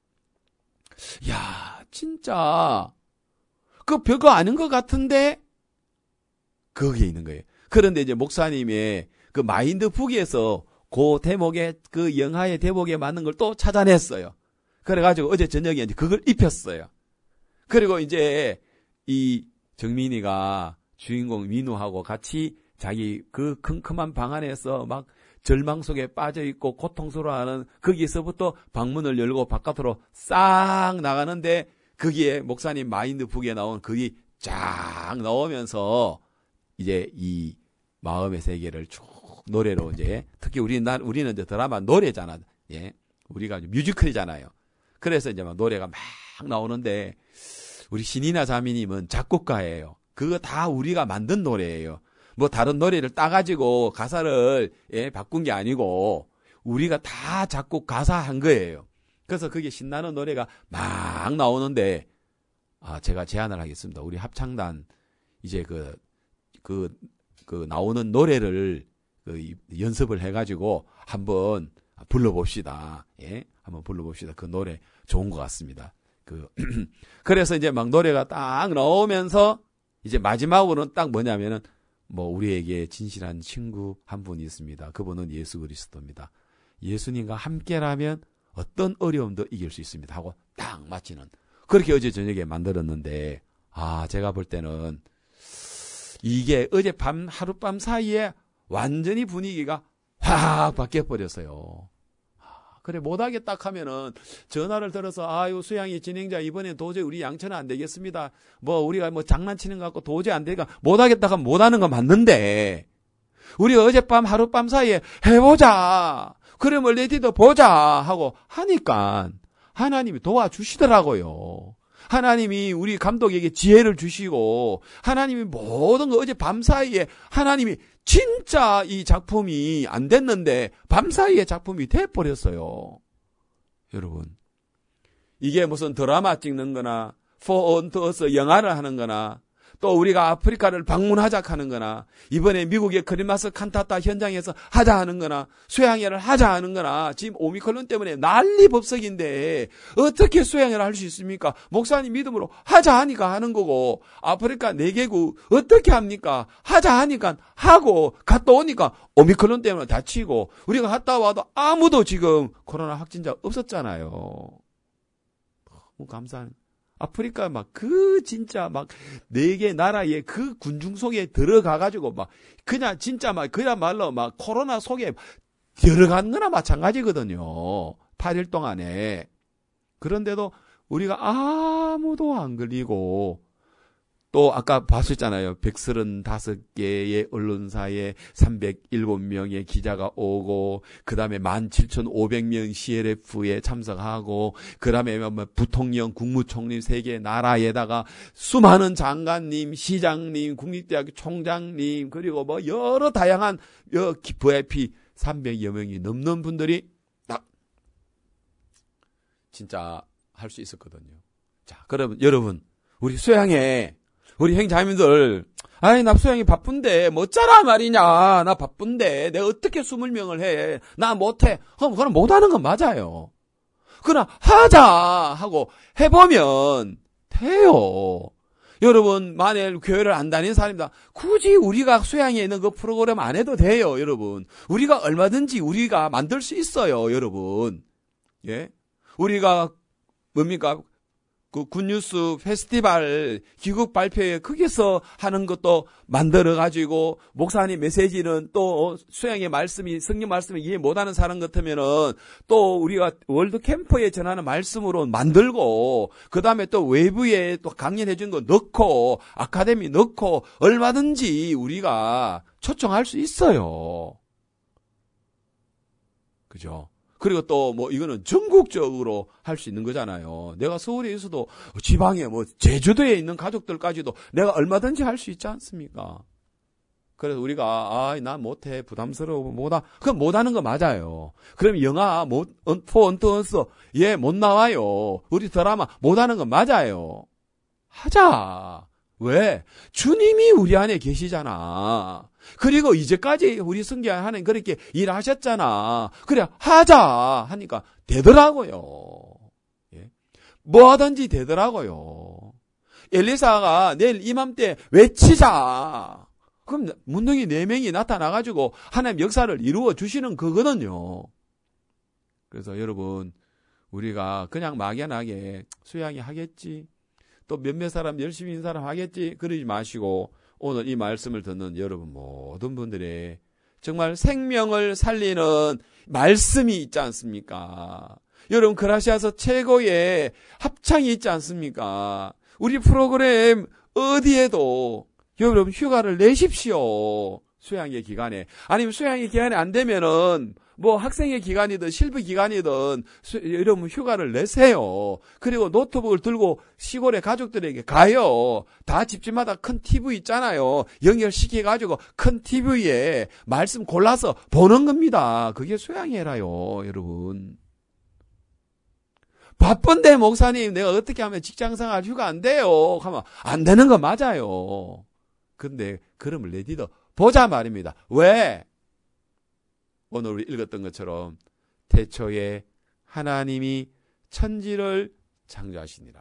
야, 진짜 그 별거 아닌 것 같은데 거기에 있는 거예요. 그런데 이제 목사님의 그 마인드북에서 그 대목에 그 영화의 대목에 맞는 걸 또 찾아냈어요. 그래가지고 어제 저녁에 이제 그걸 입혔어요. 그리고 이제 이 정민이가 주인공 민우하고 같이 자기 그 컴컴한 방 안에서 막 절망 속에 빠져있고 고통스러워하는 거기서부터 방문을 열고 바깥으로 싹 나가는데 거기에 목사님 마인드북에 나온 그게 쫙 나오면서 이제 이 마음의 세계를 쭉 노래로 이제 특히 우리는 난 우리는 이제 드라마 노래잖아. 예. 우리가 뮤지컬이잖아요. 그래서 이제 막 노래가 막 나오는데 우리 신이나 자매님은 작곡가예요. 그거 다 우리가 만든 노래예요. 뭐 다른 노래를 따가지고 가사를 예, 바꾼 게 아니고 우리가 다 작곡 가사한 거예요. 그래서 그게 신나는 노래가 막 나오는데 아 제가 제안을 하겠습니다. 우리 합창단 이제 그 그 그 나오는 노래를 그 연습을 해가지고 한번 불러봅시다. 예, 한번 불러봅시다. 그 노래 좋은 것 같습니다. 그 그래서 이제 막 노래가 딱 나오면서 이제 마지막으로는 딱 뭐냐면은 뭐 우리에게 진실한 친구 한 분이 있습니다. 그분은 예수 그리스도입니다. 예수님과 함께라면 어떤 어려움도 이길 수 있습니다. 하고 딱 마치는 그렇게 어제 저녁에 만들었는데 아 제가 볼 때는 이게 어젯밤 하룻밤 사이에 완전히 분위기가 확 바뀌어버렸어요. 그래 못하게 딱 하면은 전화를 들어서 아유 수양이 진행자 이번에 도저히 우리 양처는 안 되겠습니다. 뭐 우리가 뭐 장난치는 것 같고 도저히 안 되니까 못하겠다 하면 못하는 건 맞는데 우리가 어젯밤 하룻밤 사이에 해보자. 그러면 레디도 보자 하고 하니까 하나님이 도와주시더라고요. 하나님이 우리 감독에게 지혜를 주시고 하나님이 모든 거 어제 밤 사이에 하나님이 진짜 이 작품이 안 됐는데 밤 사이에 작품이 돼버렸어요. 여러분 이게 무슨 드라마 찍는 거나 포 언 투어스 영화를 하는 거나 또 우리가 아프리카를 방문하자 하는 거나 이번에 미국의 크리스마스 칸타타 현장에서 하자 하는 거나 수양회를 하자 하는 거나 지금 오미크론 때문에 난리 법석인데 어떻게 수양회를 할 수 있습니까? 목사님 믿음으로 하자 하니까 하는 거고 아프리카 네 개국 어떻게 합니까? 하자 하니까 하고 갔다 오니까 오미크론 때문에 다치고 우리가 갔다 와도 아무도 지금 코로나 확진자 없었잖아요. 너무 감사한 아프리카 막 그 진짜 막 네 개 나라의 그 군중 속에 들어가가지고 막 그냥 진짜 막 그야말로 막 코로나 속에 들어간 거나 마찬가지거든요. 팔 일 동안에. 그런데도 우리가 아무도 안 걸리고 또 아까 봤었잖아요. 백삼십오 개의 언론사에 삼백칠 명의 기자가 오고 그 다음에 만 칠천오백 명 씨엘에프에 참석하고 그 다음에 뭐 부통령, 국무총리 세 개 나라에다가 수많은 장관님, 시장님, 국립대학교 총장님 그리고 뭐 여러 다양한 브이아이피 삼백여 명이 넘는 분들이 딱 진짜 할 수 있었거든요. 자, 그러면 여러분 우리 수양회 우리 행자님들, 아이, 나 수양이 바쁜데, 뭐 어쩌라 말이냐. 나 바쁜데, 내가 어떻게 이십 명을 해. 나 못해. 그럼, 그럼 못하는 건 맞아요. 그러나, 하자! 하고 해보면 돼요. 여러분, 만일 교회를 안 다니는 사람이다. 굳이 우리가 수양에 있는 그 프로그램 안 해도 돼요, 여러분. 우리가 얼마든지 우리가 만들 수 있어요, 여러분. 예? 우리가, 뭡니까? 그 굿뉴스 페스티벌 기국 발표회 거기서 하는 것도 만들어가지고 목사님 메시지는 또 수양의 말씀이 성경 말씀을 이해 못하는 사람 같으면은 또 우리가 월드 캠프에 전하는 말씀으로 만들고 그 다음에 또 외부에 또 강연해 준 거 넣고 아카데미 넣고 얼마든지 우리가 초청할 수 있어요. 그죠? 그리고 또 뭐 이거는 전국적으로 할 수 있는 거잖아요. 내가 서울에 있어도 지방에 뭐 제주도에 있는 가족들까지도 내가 얼마든지 할 수 있지 않습니까? 그래서 우리가 아, 나 못해 부담스러워 못하 그럼 못하는 거 맞아요. 그럼 영화 못 포 언더스 예 못 나와요. 우리 드라마 못하는 거 맞아요. 하자. 왜? 주님이 우리 안에 계시잖아. 그리고 이제까지 우리 성경 하나님 그렇게 일하셨잖아. 그래 하자 하니까 되더라고요. 예. 뭐 하든지 되더라고요. 엘리사가 내일 이맘때 외치자. 그럼 문둥이 네 명이 나타나가지고 하나님 역사를 이루어 주시는 거거든요. 그래서 여러분 우리가 그냥 막연하게 수양이 하겠지. 또 몇몇 사람 열심히 있는 사람 하겠지. 그러지 마시고 오늘 이 말씀을 듣는 여러분 모든 분들의 정말 생명을 살리는 말씀이 있지 않습니까? 여러분 그라시아서 최고의 합창이 있지 않습니까? 우리 프로그램 어디에도 여러분 휴가를 내십시오. 수양의 기간에. 아니면 수양의 기간이 안 되면은 뭐 학생의 기간이든 실비 기간이든 수, 여러분 휴가를 내세요. 그리고 노트북을 들고 시골의 가족들에게 가요. 다 집집마다 큰 티비 있잖아요. 연결시켜가지고 큰 티비에 말씀 골라서 보는 겁니다. 그게 수양회라요, 여러분. 바쁜데 목사님 내가 어떻게 하면 직장생활 휴가 안 돼요. 하면 안 되는 거 맞아요. 근데 그러면 레디더 보자 말입니다. 왜? 오늘 우리 읽었던 것처럼 태초에 하나님이 천지를 창조하시니라.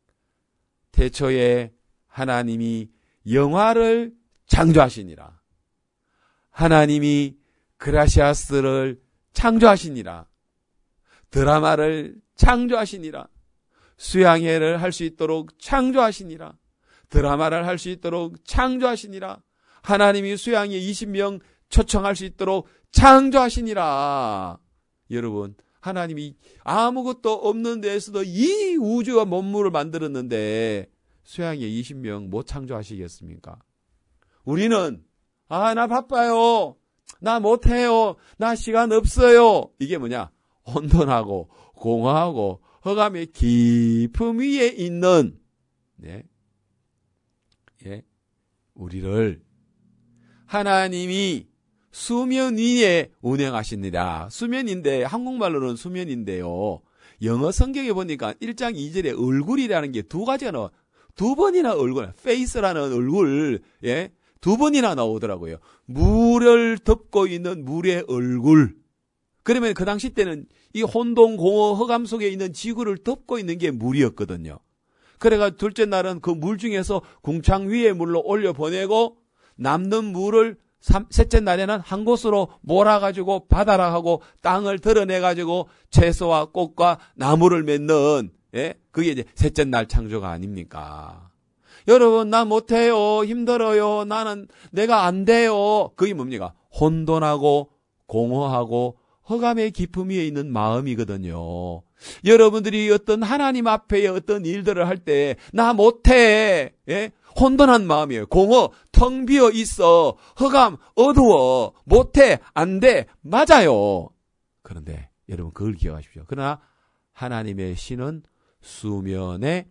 태초에 하나님이 영화를 창조하시니라. 하나님이 그라시아스를 창조하시니라. 드라마를 창조하시니라. 수양회를 할 수 있도록 창조하시니라. 드라마를 할 수 있도록 창조하시니라. 하나님이 수양회 이십 명 초청할 수 있도록 창조하시니라. 여러분 하나님이 아무것도 없는 데에서도 이 우주와 만물을 만들었는데 수양회 이십 명 못 창조하시겠습니까? 우리는 아, 나 바빠요. 나 못해요. 나 시간 없어요. 이게 뭐냐? 혼돈하고 공허하고 허감의 깊음 위에 있는 네. 예. 우리를 하나님이 수면 위에 운행하십니다. 수면인데 한국말로는 수면인데요. 영어 성경에 보니까 일 장 이 절에 얼굴이라는 게 두 가지가 나와. 두 번이나 얼굴, 페이스라는 얼굴, 예, 두 번이나 나오더라고요. 물을 덮고 있는 물의 얼굴. 그러면 그 당시 때는 이 혼돈, 공허, 흑암 속에 있는 지구를 덮고 있는 게 물이었거든요. 그래가 둘째 날은 그 물 중에서 궁창 위에 물로 올려보내고 남는 물을 삼, 셋째 날에는 한 곳으로 몰아가지고 바다라 하고 땅을 드러내가지고 채소와 꽃과 나무를 맺는, 예? 그게 이제 셋째 날 창조가 아닙니까? 여러분, 나 못해요. 힘들어요. 나는 내가 안 돼요. 그게 뭡니까? 혼돈하고 공허하고 흑암의 깊음 위에 있는 마음이거든요. 여러분들이 어떤 하나님 앞에 어떤 일들을 할 때 나 못해. 예? 혼돈한 마음이에요. 공허, 텅 비어 있어. 흑암, 어두워. 못해, 안 돼. 맞아요. 그런데 여러분 그걸 기억하십시오. 그러나 하나님의 신은 수면에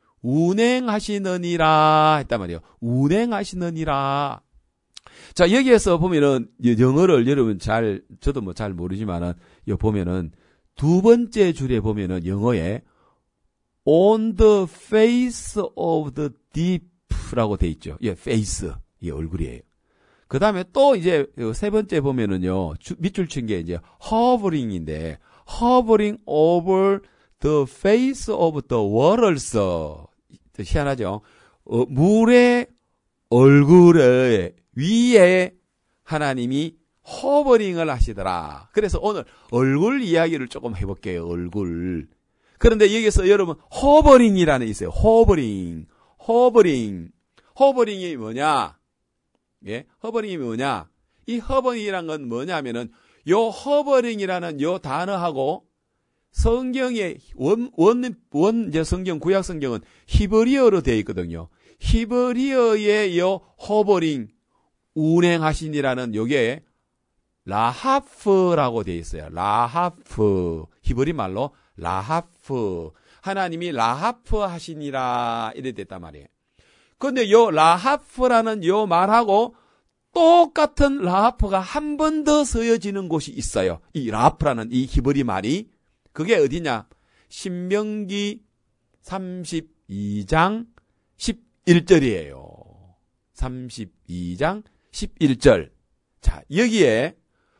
운행하시느니라 했단 말이에요. 운행하시느니라. 자, 여기에서 보면은 영어를 여러분 잘, 저도 뭐 잘 모르지만은 여기 보면은 두 번째 줄에 보면은 영어에 on the face of the deep라고 돼 있죠. 예, face. 이 얼굴이에요. 그 다음에 또 이제 세 번째 보면은요, 밑줄 친 게 이제 hovering인데, hovering over the face of the waters. 희한하죠? 어, 물의 얼굴에 위에 하나님이 허버링을 하시더라. 그래서 오늘 얼굴 이야기를 조금 해볼게요. 얼굴. 그런데 여기서 여러분 허버링이라는 게 있어요. 허버링. 허버링. 허버링이 뭐냐? 예? 허버링이 뭐냐? 이 허버링이란 건 뭐냐면은 요 허버링이라는 요 단어하고 성경의 원, 원, 원, 이제 성경, 구약 성경은 히브리어로 되어 있거든요. 히브리어의 요 허버링, 운행하시니라는 요게 라하프라고 되어 있어요. 라하프. 히브리 말로 라하프. 하나님이 라하프 하시니라 이래 됐단 말이에요. 근데 요 라하프라는 요 말하고 똑같은 라하프가 한 번 더 쓰여지는 곳이 있어요. 이 라하프라는 이 히브리 말이 그게 어디냐? 신명기 삼십이 장 십일 절이에요. 삼십이 장 십일 절. 자, 여기에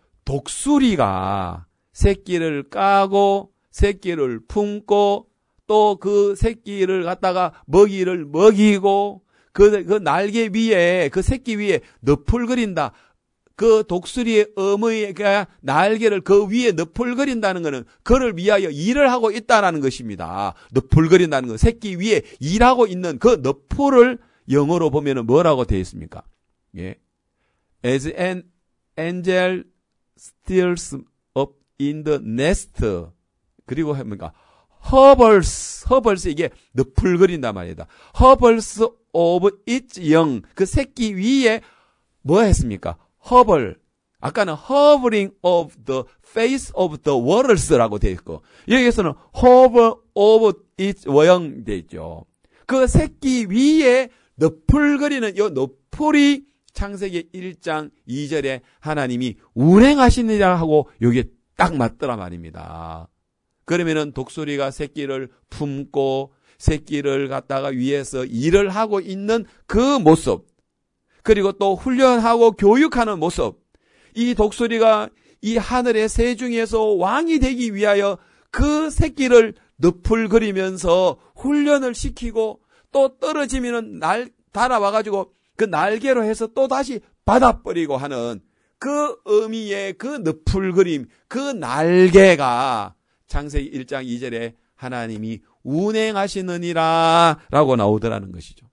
독수리가 새끼를 까고 새끼를 품고 또 그 새끼를 갖다가 먹이를 먹이고 그, 그 날개 위에 그 새끼 위에 너풀거린다. 그 독수리의 어머니가 날개를 그 위에 너풀거린다는 것은 그를 위하여 일을 하고 있다는 것입니다. 너풀거린다는 것, 새끼 위에 일하고 있는 그 너풀을 영어로 보면은 뭐라고 되어 있습니까? 예. As an angel stirs up in the nest. 그리고 뭡니까? hovers, hovers 이게 너풀거린단 말이다. hovers of its young. 그 새끼 위에 뭐 했습니까? hover. 아까는 hovering of the face of the waters라고 되어 있고 여기에서는 hover of its young 되어 있죠. 그 새끼 위에 너풀거리는 이 너풀이 창세기 일 장 이 절에 하나님이 운행하시느라 하고 여기에 딱 맞더라 말입니다. 그러면은 독수리가 새끼를 품고 새끼를 갖다가 위에서 일을 하고 있는 그 모습, 그리고 또 훈련하고 교육하는 모습, 이 독수리가 이 하늘의 새 중에서 왕이 되기 위하여 그 새끼를 너풀거리면서 훈련을 시키고 또 떨어지면은 날 달아와가지고 그 날개로 해서 또 다시 받아버리고 하는 그 의미의 그 너풀거림, 그 날개가 창세기 일 장 이 절에 하나님이 운행하시느니라 라고 나오더라는 것이죠.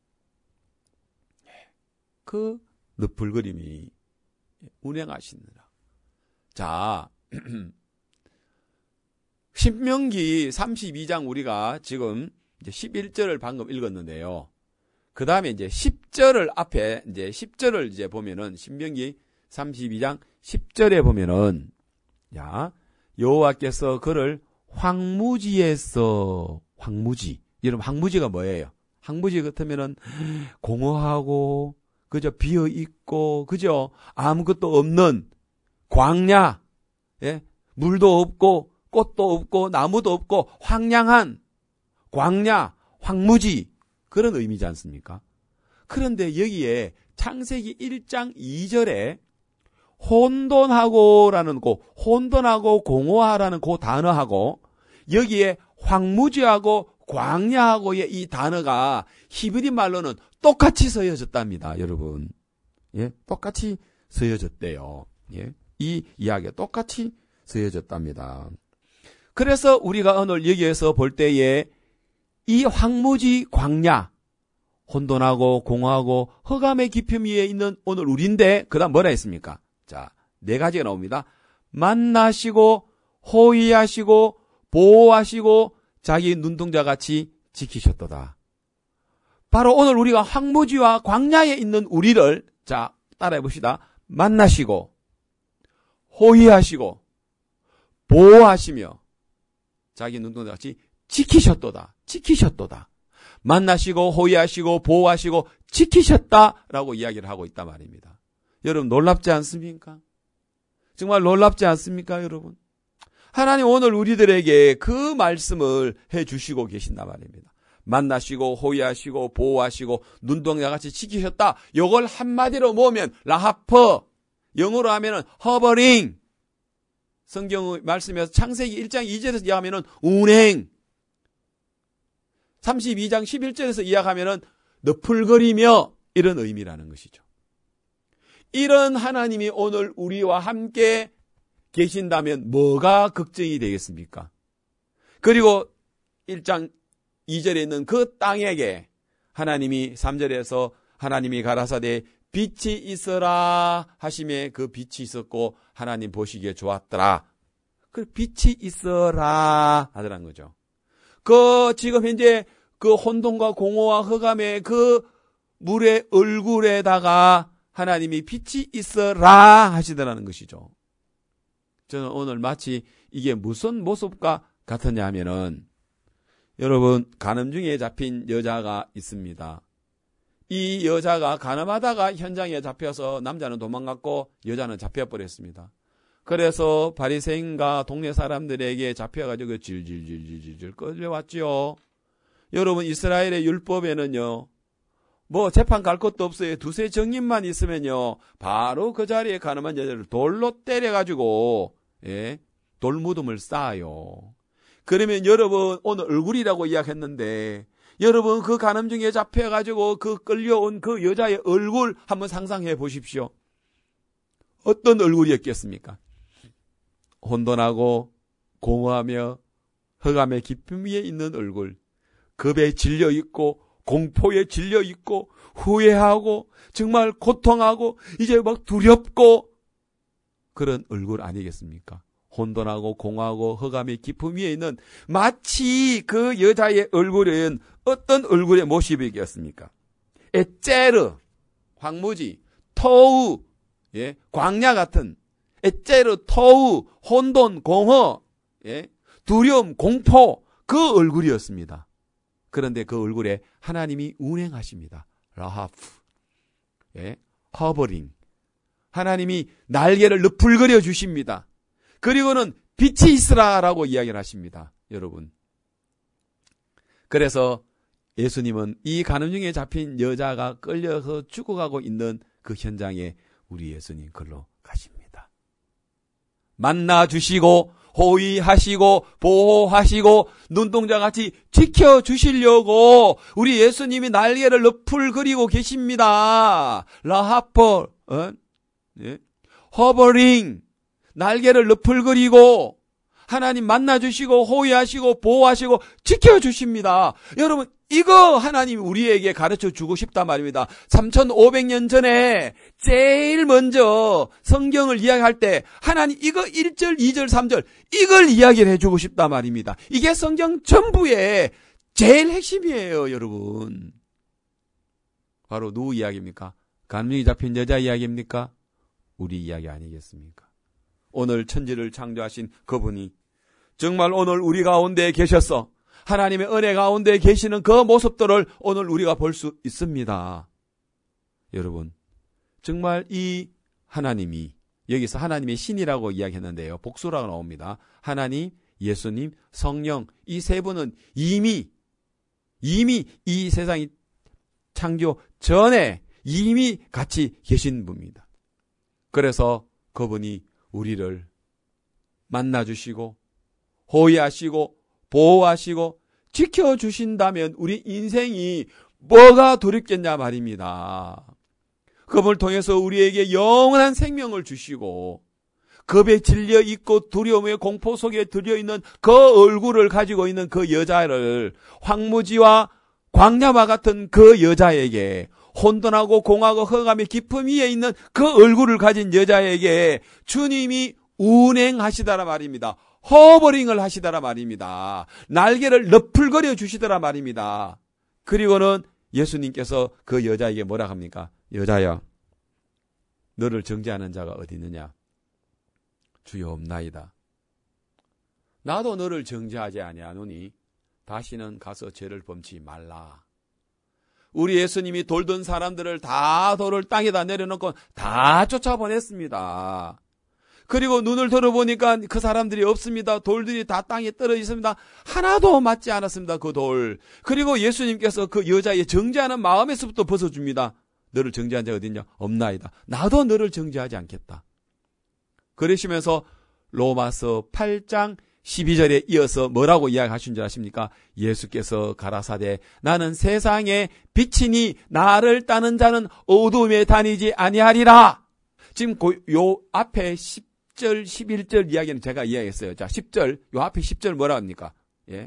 그 너풀거림이 운행하시느라. 자, 신명기 삼십이 장 우리가 지금 이제 십일 절을 방금 읽었는데요. 그 다음에 이제 십 절을 앞에 이제 십 절을 이제 보면은 신명기 삼십이 장 십 절에 보면은 야, 여호와께서 그를 황무지에서 황무지. 여러분 황무지가 뭐예요? 황무지 같으면은 공허하고 그저 비어 있고 그저 아무것도 없는 광야. 예? 물도 없고 꽃도 없고 나무도 없고 황량한 광야, 황무지. 그런 의미지 않습니까? 그런데 여기에 창세기 일 장 이 절에 혼돈하고라는 그 혼돈하고 공허하라는 그 단어하고 여기에 황무지하고 광야하고의 이 단어가 히브리 말로는 똑같이 쓰여졌답니다, 여러분. 예, 똑같이 쓰여졌대요. 예, 이 이야기가 똑같이 쓰여졌답니다. 그래서 우리가 오늘 여기에서 볼 때에 이 황무지 광야, 혼돈하고 공허하고 흑암의 깊음 위에 있는 오늘 우리인데 그 다음 뭐라 했습니까? 자, 네 가지가 나옵니다. 만나시고 호위하시고 보호하시고 자기 눈동자같이 지키셨도다. 바로 오늘 우리가 황무지와 광야에 있는 우리를 자 따라해 봅시다. 만나시고 호위하시고 보호하시며 자기 눈동자같이 지키셨도다. 지키셨도다. 만나시고 호위하시고 보호하시고 지키셨다라고 이야기를 하고 있단 말입니다. 여러분 놀랍지 않습니까? 정말 놀랍지 않습니까, 여러분? 하나님 오늘 우리들에게 그 말씀을 해주시고 계신단 말입니다. 만나시고 호위하시고 보호하시고 눈동자같이 지키셨다. 이걸 한마디로 모으면 라하퍼, 영어로 하면은 허버링, 성경의 말씀에서 창세기 일 장 이 절에서 이야기하면은 운행, 삼십이 장 십일 절에서 이야기하면은 너풀거리며 이런 의미라는 것이죠. 이런 하나님이 오늘 우리와 함께 계신다면 뭐가 걱정이 되겠습니까? 그리고 일 장 이 절에 있는 그 땅에게 하나님이 삼 절에서 하나님이 가라사대 빛이 있어라 하심에 그 빛이 있었고 하나님 보시기에 좋았더라. 그 빛이 있어라 하더라는 거죠. 그 지금 현재 그 혼돈과 공허와 흑암의 그 물의 얼굴에다가 하나님이 빛이 있어라 하시더라는 것이죠. 저는 오늘 마치 이게 무슨 모습과 같았냐 하면은 여러분 간음 중에 잡힌 여자가 있습니다. 이 여자가 간음하다가 현장에 잡혀서 남자는 도망갔고 여자는 잡혀버렸습니다. 그래서 바리새인과 동네 사람들에게 잡혀가지고 질질질질질 끌려왔죠. 여러분 이스라엘의 율법에는요. 뭐 재판 갈 것도 없어요. 두세 정인만 있으면요. 바로 그 자리에 간음한 여자를 돌로 때려가지고 예, 돌무덤을 쌓아요. 그러면 여러분 오늘 얼굴이라고 이야기했는데 여러분 그 간음 중에 잡혀가지고 그 끌려온 그 여자의 얼굴 한번 상상해 보십시오. 어떤 얼굴이었겠습니까? 혼돈하고 공허하며 흑암의 깊음 위에 있는 얼굴, 겁에 질려 있고 공포에 질려 있고 후회하고 정말 고통하고 이제 막 두렵고 그런 얼굴 아니겠습니까? 혼돈하고 공허하고 흑암의 깊음 위에 있는 마치 그 여자의 얼굴은 어떤 얼굴의 모습이겠습니까? 에째르, 황무지, 토우, 예, 광야 같은 에째르, 토우, 혼돈, 공허, 예, 두려움, 공포 그 얼굴이었습니다. 그런데 그 얼굴에 하나님이 운행하십니다. 라하프, 예, 허버링. 하나님이 날개를 너풀거려 주십니다. 그리고는 빛이 있으라라고 이야기를 하십니다. 여러분. 그래서 예수님은 이 간음 중에 잡힌 여자가 끌려서 죽어가고 있는 그 현장에 우리 예수님 걸로 가십니다. 만나주시고 호위하시고 보호하시고 눈동자같이 지켜주시려고 우리 예수님이 날개를 너풀거리고 계십니다. 라하퍼, 어? 예? 허버링, 날개를 너풀거리고 하나님 만나주시고 호위하시고 보호하시고 지켜주십니다. 여러분 이거 하나님이 우리에게 가르쳐주고 싶단 말입니다. 삼천오백 년 전에 제일 먼저 성경을 이야기할 때 하나님 이거 일 절, 이 절, 삼 절 이걸 이야기를 해주고 싶단 말입니다. 이게 성경 전부의 제일 핵심이에요. 여러분. 바로 누구 이야기입니까? 간음이 잡힌 여자 이야기입니까? 우리 이야기 아니겠습니까? 오늘 천지를 창조하신 그분이 정말 오늘 우리 가운데 계셔서 하나님의 은혜 가운데 계시는 그 모습들을 오늘 우리가 볼 수 있습니다. 여러분, 정말 이 하나님이 여기서 하나님의 신이라고 이야기했는데요. 복수라고 나옵니다. 하나님, 예수님, 성령 이 세 분은 이미 이미 이 세상이 창조 전에 이미 같이 계신 분입니다. 그래서 그분이 우리를 만나주시고 호위하시고 보호하시고 지켜주신다면 우리 인생이 뭐가 두렵겠냐 말입니다. 그분을 통해서 우리에게 영원한 생명을 주시고 겁에 질려 있고 두려움의 공포 속에 들여있는 그 얼굴을 가지고 있는 그 여자를 황무지와 광야와 같은 그 여자에게 혼돈하고 공하고 허감의 깊음 위에 있는 그 얼굴을 가진 여자에게 주님이 운행하시더라 말입니다. 허버링을 하시더라 말입니다. 날개를 너풀거려 주시더라 말입니다. 그리고는 예수님께서 그 여자에게 뭐라 합니까? 여자야, 너를 정죄하는 자가 어디 있느냐? 주여 없나이다. 나도 너를 정죄하지 아니하노니 다시는 가서 죄를 범치 말라. 우리 예수님이 돌던 사람들을 다 돌을 땅에다 내려놓고 다 쫓아보냈습니다. 그리고 눈을 들어보니까 그 사람들이 없습니다. 돌들이 다 땅에 떨어져 있습니다. 하나도 맞지 않았습니다. 그 돌. 그리고 예수님께서 그 여자의 정죄하는 마음에서부터 벗어줍니다. 너를 정죄한 자가 어디 있냐? 없나이다. 나도 너를 정죄하지 않겠다. 그러시면서 로마서 팔 장 십이 절에 이어서 뭐라고 이야기하신 줄 아십니까? 예수께서 가라사대 나는 세상의 빛이니 나를 따는 자는 어두움에 다니지 아니하리라. 지금 요 앞에 십 절, 십일 절 이야기는 제가 이야기했어요. 자, 십 절, 요 앞에 십 절 뭐라 합니까? 예.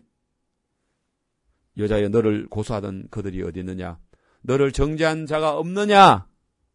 여자여 너를 고소하던 그들이 어디 있느냐? 너를 정죄한 자가 없느냐?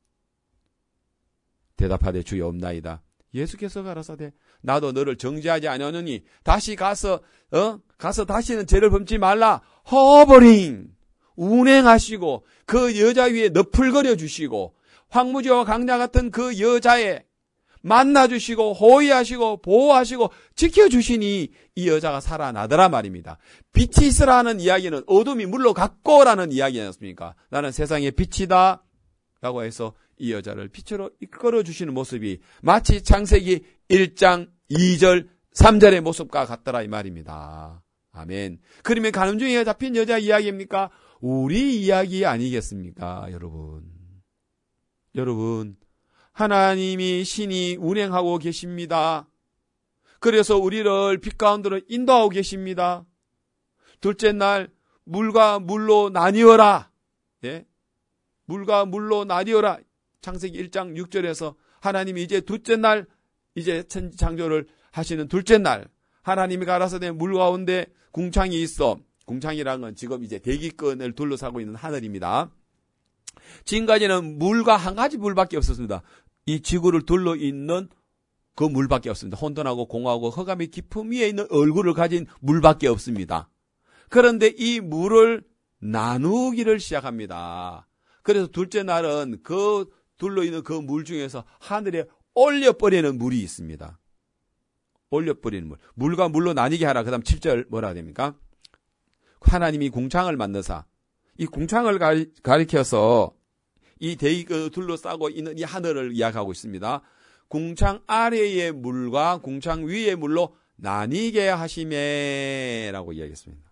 대답하되 주여 없나이다. 예수께서 가라사대 나도 너를 정죄하지 아니하노니 다시 가서 어 가서 다시는 죄를 범지 말라. 허버링 운행하시고 그 여자 위에 너풀거려 주시고 황무지와 강야 같은 그 여자의 만나주시고 호위하시고 보호하시고 지켜주시니 이 여자가 살아나더라 말입니다. 빛이 있으라는 이야기는 어둠이 물러갔고라는 이야기 아니었습니까? 나는 세상의 빛이다 라고 해서 이 여자를 빛으로 이끌어주시는 모습이 마치 창세기 일 장 이 절 삼 절의 모습과 같더라 이 말입니다. 아멘. 그러면 간음중에 잡힌 여자 이야기입니까? 우리 이야기 아니겠습니까? 여러분. 여러분. 하나님이 신이 운행하고 계십니다. 그래서 우리를 빛 가운데로 인도하고 계십니다. 둘째 날 물과 물로 나뉘어라. 예? 물과 물로 나뉘어라. 창세기 일 장 육 절에서 하나님이 이제 둘째 날 이제 천지 창조를 하시는 둘째 날 하나님이 가라사대 물 가운데 궁창이 있어. 궁창이라는 건 지금 이제 대기권을 둘러싸고 있는 하늘입니다. 지금까지는 물과 한 가지 물밖에 없었습니다. 이 지구를 둘러 있는 그 물밖에 없습니다. 혼돈하고 공하고 허감의 깊음 위에 있는 얼굴을 가진 물밖에 없습니다. 그런데 이 물을 나누기를 시작합니다. 그래서 둘째 날은 그 둘러 있는 그 물 중에서 하늘에 올려버리는 물이 있습니다. 올려버리는 물. 물과 물로 나뉘게 하라. 그 다음 칠 절 뭐라 됩니까? 하나님이 궁창을 만드사. 이 궁창을 가리켜서 이 대기권을 둘러싸고 있는 이 하늘을 이야기하고 있습니다. 궁창 아래의 물과 궁창 위의 물로 나뉘게 하시매라고 이야기했습니다.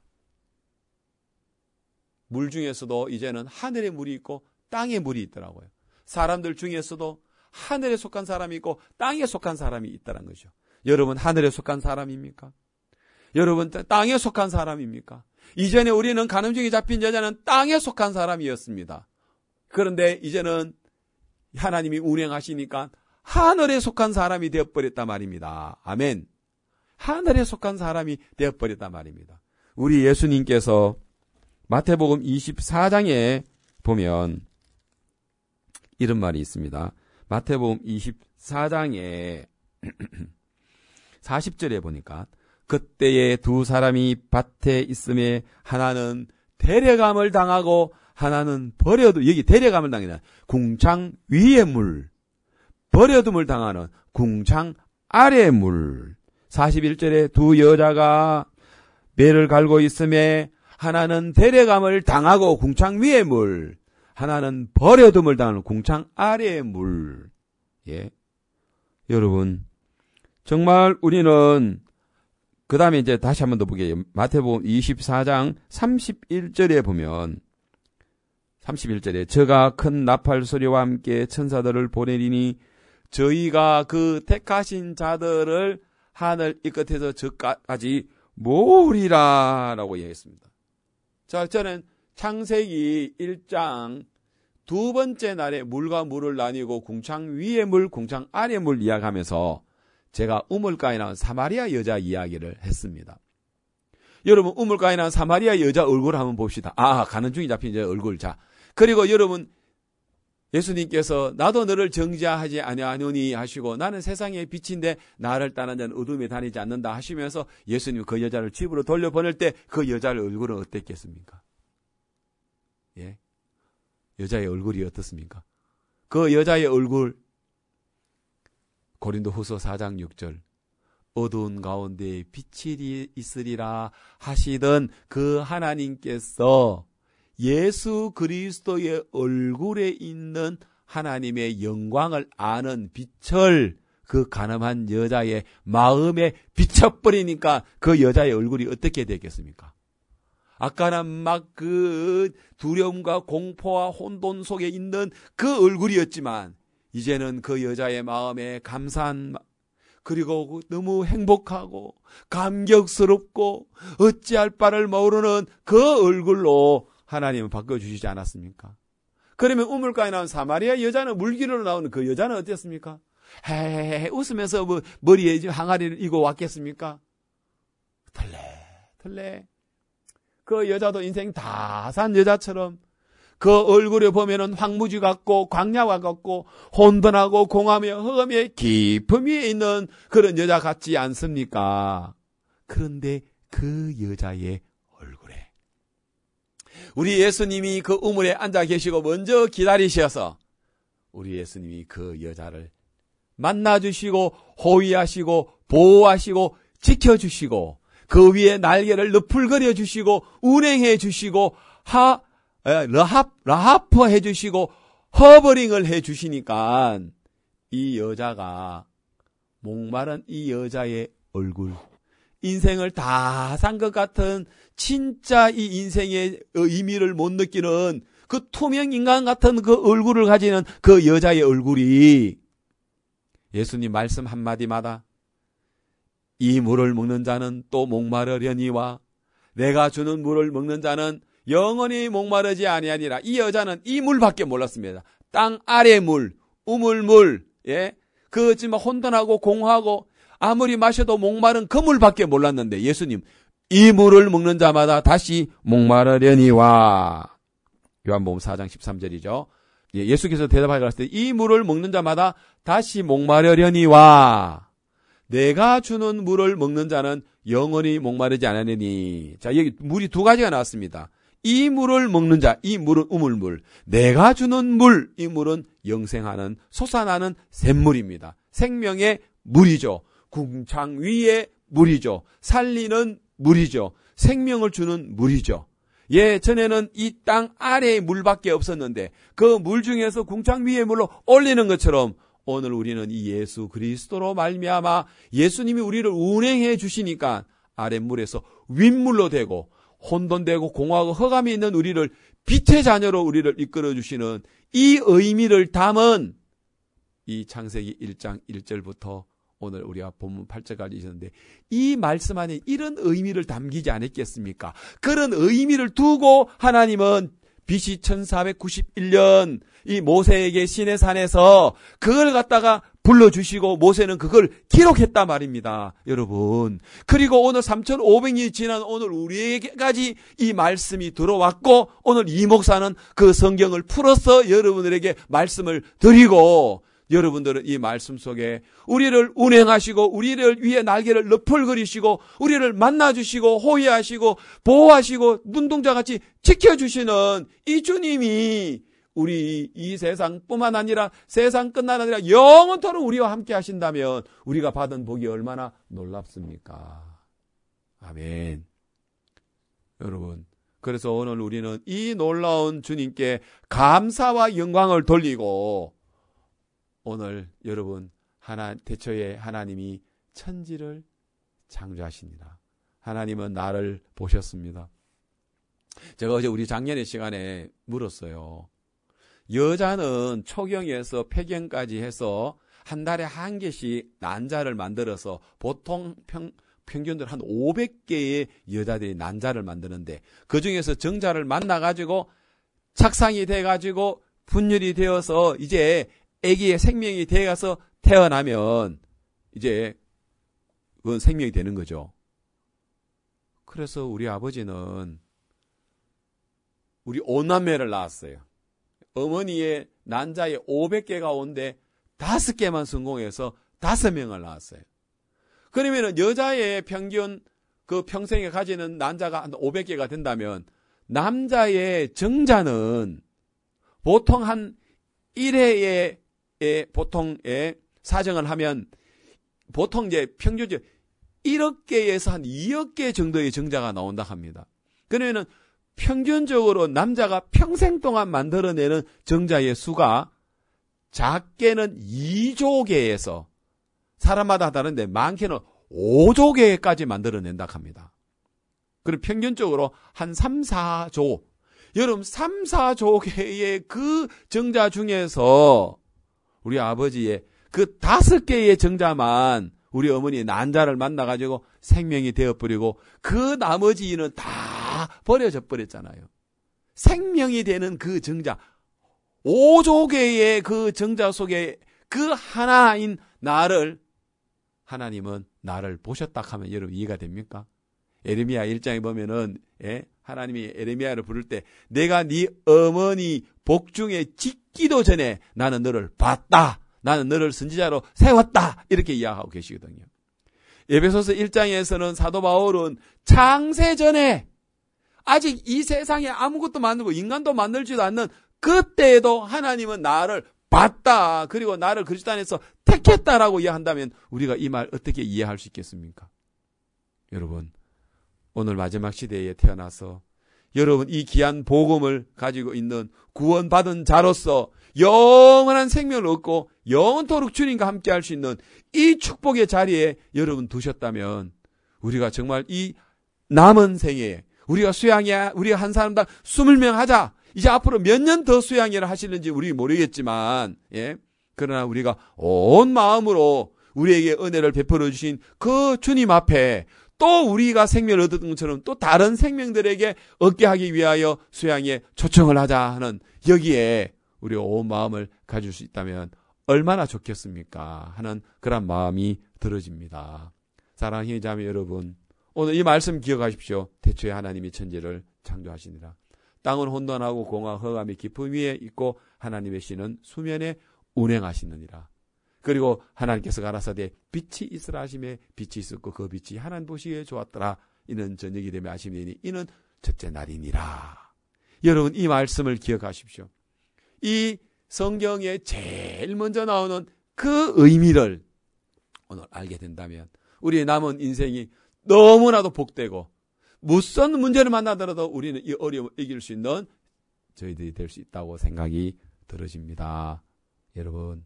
물 중에서도 이제는 하늘의 물이 있고 땅의 물이 있더라고요. 사람들 중에서도 하늘에 속한 사람이 있고 땅에 속한 사람이 있다는 거죠. 여러분 하늘에 속한 사람입니까? 여러분 땅에 속한 사람입니까? 이전에 우리는 간음중에 잡힌 여자는 땅에 속한 사람이었습니다. 그런데 이제는 하나님이 운행하시니까 하늘에 속한 사람이 되어버렸단 말입니다. 아멘. 하늘에 속한 사람이 되어버렸단 말입니다. 우리 예수님께서 마태복음 이십사 장에 보면 이런 말이 있습니다. 마태복음 이십사 장에 사십 절에 보니까 그때에 두 사람이 밭에 있음에 하나는 데려감을 당하고 하나는 버려도 여기 데려감을 당하는 궁창 위의 물, 버려둠을 당하는 궁창 아래의 물. 사십일 절에 두 여자가 배를 갈고 있음에 하나는 데려감을 당하고 궁창 위의 물, 하나는 버려둠을 당하는 궁창 아래의 물. 예, 여러분 정말 우리는 그 다음에 이제 다시 한번 더 보게요. 마태복음 이십사 장 삼십일 절에 보면 삼십일 절에 저가 큰 나팔 소리와 함께 천사들을 보내리니 저희가 그 택하신 자들을 하늘 이 끝에서 저까지 모으리라 라고 얘기했습니다. 자, 저는 창세기 일 장 두 번째 날에 물과 물을 나뉘고 궁창 위의 물, 궁창 아래의 물 이야기하면서 제가 우물가에 나온 사마리아 여자 이야기를 했습니다. 여러분, 우물가에 나온 사마리아 여자 얼굴을 한번 봅시다. 아, 가는 중이 잡힌 제 얼굴. 자, 그리고 여러분, 예수님께서 나도 너를 정죄하지 아니하노니 하시고 나는 세상의 빛인데 나를 따르는 자는 어둠에 다니지 않는다 하시면서 예수님 그 여자를 집으로 돌려보낼 때 그 여자의 얼굴은 어땠겠습니까? 예, 여자의 얼굴이 어떻습니까? 그 여자의 얼굴, 고린도후서 사 장 육 절 어두운 가운데 빛이 있으리라 하시던 그 하나님께서 예수 그리스도의 얼굴에 있는 하나님의 영광을 아는 빛을 그 가늠한 여자의 마음에 비춰버리니까 그 여자의 얼굴이 어떻게 되겠습니까? 아까는 막 그 두려움과 공포와 혼돈 속에 있는 그 얼굴이었지만 이제는 그 여자의 마음에 감사한, 그리고 너무 행복하고 감격스럽고 어찌할 바를 모르는 그 얼굴로 하나님은 바꿔주시지 않았습니까? 그러면 우물가에 나온 사마리아 여자는 물길로 나오는 그 여자는 어땠습니까? 헤헤헤 웃으면서 뭐 머리에 항아리를 이고 왔겠습니까? 털레 털레 그 여자도 인생 다 산 여자처럼 그 얼굴에 보면은 황무지 같고 광야와 같고 혼돈하고 공하며 흑암의 깊음 위에 있는 그런 여자 같지 않습니까? 그런데 그 여자의 얼굴에 우리 예수님이 그 우물에 앉아 계시고 먼저 기다리셔서 우리 예수님이 그 여자를 만나주시고 호위하시고 보호하시고 지켜주시고 그 위에 날개를 너풀거려 주시고 운행해 주시고 하 라합 라하프 해 주시고 허버링을 해 주시니까 이 여자가 목마른 이 여자의 얼굴, 인생을 다 산 것 같은 진짜 이 인생의 의미를 못 느끼는 그 투명 인간 같은 그 얼굴을 가지는 그 여자의 얼굴이 예수님 말씀 한마디마다 이 물을 먹는 자는 또 목마르려니와 내가 주는 물을 먹는 자는 영원히 목마르지 아니하니라. 이 여자는 이 물밖에 몰랐습니다. 땅 아래 물, 우물물, 예, 그 지금 혼돈하고 공허하고 아무리 마셔도 목마른 그 물밖에 몰랐는데 예수님 이 물을 먹는 자마다 다시 목마르려니와. 요한복음 사 장 십삼 절이죠. 예, 예수께서 대답하여 가라사대 이 물을 먹는 자마다 다시 목마르려니와 내가 주는 물을 먹는 자는 영원히 목마르지 않으니. 자, 여기 물이 두 가지가 나왔습니다. 이 물을 먹는 자, 이 물은 우물물. 내가 주는 물, 이 물은 영생하는 솟아나는 샘물입니다. 생명의 물이죠. 궁창 위의 물이죠. 살리는 물이죠. 생명을 주는 물이죠. 예, 전에는 이 땅 아래의 물밖에 없었는데 그 물 중에서 궁창 위의 물로 올리는 것처럼 오늘 우리는 이 예수 그리스도로 말미암아 예수님이 우리를 운행해 주시니까 아랫물에서 윗물로 되고 혼돈되고 공허하고 흑암이 있는 우리를 빛의 자녀로 우리를 이끌어 주시는 이 의미를 담은 이 창세기 일 장 일 절부터 오늘 우리가 본문 팔 절까지 있었는데 이 말씀 안에 이런 의미를 담기지 않았겠습니까? 그런 의미를 두고 하나님은 비씨 천사백구십일 년 이 모세에게 시내산에서 그걸 갖다가 불러주시고 모세는 그걸 기록했단 말입니다. 여러분. 그리고 오늘 삼천오백 년이 지난 오늘 우리에게까지 이 말씀이 들어왔고 오늘 이 목사는 그 성경을 풀어서 여러분들에게 말씀을 드리고 여러분들은 이 말씀 속에 우리를 운행하시고 우리를 위해 날개를 너풀거리시고 우리를 만나주시고 호위하시고 보호하시고 눈동자같이 지켜주시는 이 주님이 우리 이 세상뿐만 아니라 세상 끝난 아니라 영원토록 우리와 함께 하신다면 우리가 받은 복이 얼마나 놀랍습니까? 아멘. 여러분, 그래서 오늘 우리는 이 놀라운 주님께 감사와 영광을 돌리고 오늘 여러분 하나 대초에 하나님이 천지를 창조하십니다. 하나님은 나를 보셨습니다. 제가 어제 우리 작년의 시간에 물었어요. 여자는 초경에서 폐경까지 해서 한 달에 한 개씩 난자를 만들어서 보통 평, 평균들 한 오백 개의 여자들이 난자를 만드는데 그중에서 정자를 만나가지고 착상이 돼가지고 분열이 되어서 이제 아기의 생명이 되어서 태어나면 이제 그건 생명이 되는 거죠. 그래서 우리 아버지는 우리 오남매를 낳았어요. 어머니의 난자에 오백 개가 온데 다섯 개만 성공해서 다섯 명을 낳았어요. 그러면 여자의 평균 그 평생에 가지는 난자가 한 오백 개가 된다면 남자의 정자는 보통 한 일 회에 보통에 사정을 하면 보통 이제 평균적으로 일억 개에서 한 이억 개 정도의 정자가 나온다 합니다. 그러면은 평균적으로 남자가 평생 동안 만들어내는 정자의 수가 작게는 이조 개에서 사람마다 다른데 많게는 오조 개까지 만들어낸다 합니다. 그리고 평균적으로 한 삼, 사조. 여러분 삼, 사조 개의 그 정자 중에서 우리 아버지의 그 다섯 개의 정자만 우리 어머니 난자를 만나가지고 생명이 되어버리고 그 나머지는 다 버려져 버렸잖아요. 생명이 되는 그 정자, 오조 개의 그 정자 속에 그 하나인 나를 하나님은 나를 보셨다 하면 여러분 이해가 됩니까? 에레미야 일 장에 보면은 예? 하나님이 에레미야를 부를 때 내가 네 어머니 복중에 짓기도 전에 나는 너를 봤다. 나는 너를 선지자로 세웠다. 이렇게 이야기하고 계시거든요. 에베소서 일 장에서는 사도 바울은 창세 전에 아직 이 세상에 아무것도 만들고 인간도 만들지도 않는 그때에도 하나님은 나를 봤다. 그리고 나를 그리스도 안에서 택했다라고 이야기한다면 우리가 이 말 어떻게 이해할 수 있겠습니까? 여러분, 오늘 마지막 시대에 태어나서 여러분 이 귀한 복음을 가지고 있는 구원받은 자로서 영원한 생명을 얻고 영원토록 주님과 함께 할 수 있는 이 축복의 자리에 여러분 두셨다면 우리가 정말 이 남은 생에 우리가 수양이야 우리가 한 사람당 스물 명 하자. 이제 앞으로 몇 년 더 수양회를 하시는지 우리 모르겠지만 예. 그러나 우리가 온 마음으로 우리에게 은혜를 베풀어 주신 그 주님 앞에 또 우리가 생명을 얻었던 것처럼 또 다른 생명들에게 얻게 하기 위하여 수양에 초청을 하자 하는 여기에 우리가 온 마음을 가질 수 있다면 얼마나 좋겠습니까 하는 그런 마음이 들어집니다. 사랑하는 자매 여러분, 오늘 이 말씀 기억하십시오. 태초에 하나님이 천지를 창조하시니라. 땅은 혼돈하고 공허 흑암이 깊음 위에 있고 하나님의 신은 수면에 운행하시느니라. 그리고 하나님께서 가라사대 빛이 있으라 하심에 빛이 있었고 그 빛이 하나님 보시기에 좋았더라. 이는 저녁이 되면 아시니 이는 첫째 날이니라. 여러분 이 말씀을 기억하십시오. 이 성경에 제일 먼저 나오는 그 의미를 오늘 알게 된다면 우리의 남은 인생이 너무나도 복되고 무슨 문제를 만나더라도 우리는 이 어려움을 이길 수 있는 저희들이 될 수 있다고 생각이 들어집니다. 여러분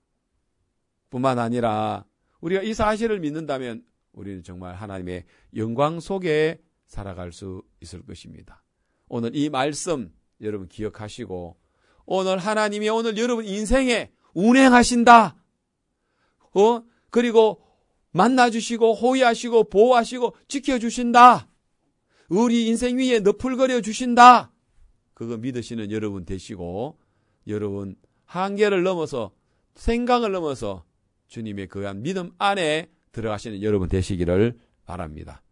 뿐만 아니라 우리가 이 사실을 믿는다면 우리는 정말 하나님의 영광 속에 살아갈 수 있을 것입니다. 오늘 이 말씀 여러분 기억하시고 오늘 하나님이 오늘 여러분 인생에 운행하신다. 어? 그리고 만나주시고 호위하시고 보호하시고 지켜주신다. 우리 인생 위에 너풀거려 주신다. 그거 믿으시는 여러분 되시고 여러분 한계를 넘어서 생각을 넘어서 주님의 그한 믿음 안에 들어가시는 여러분 되시기를 바랍니다.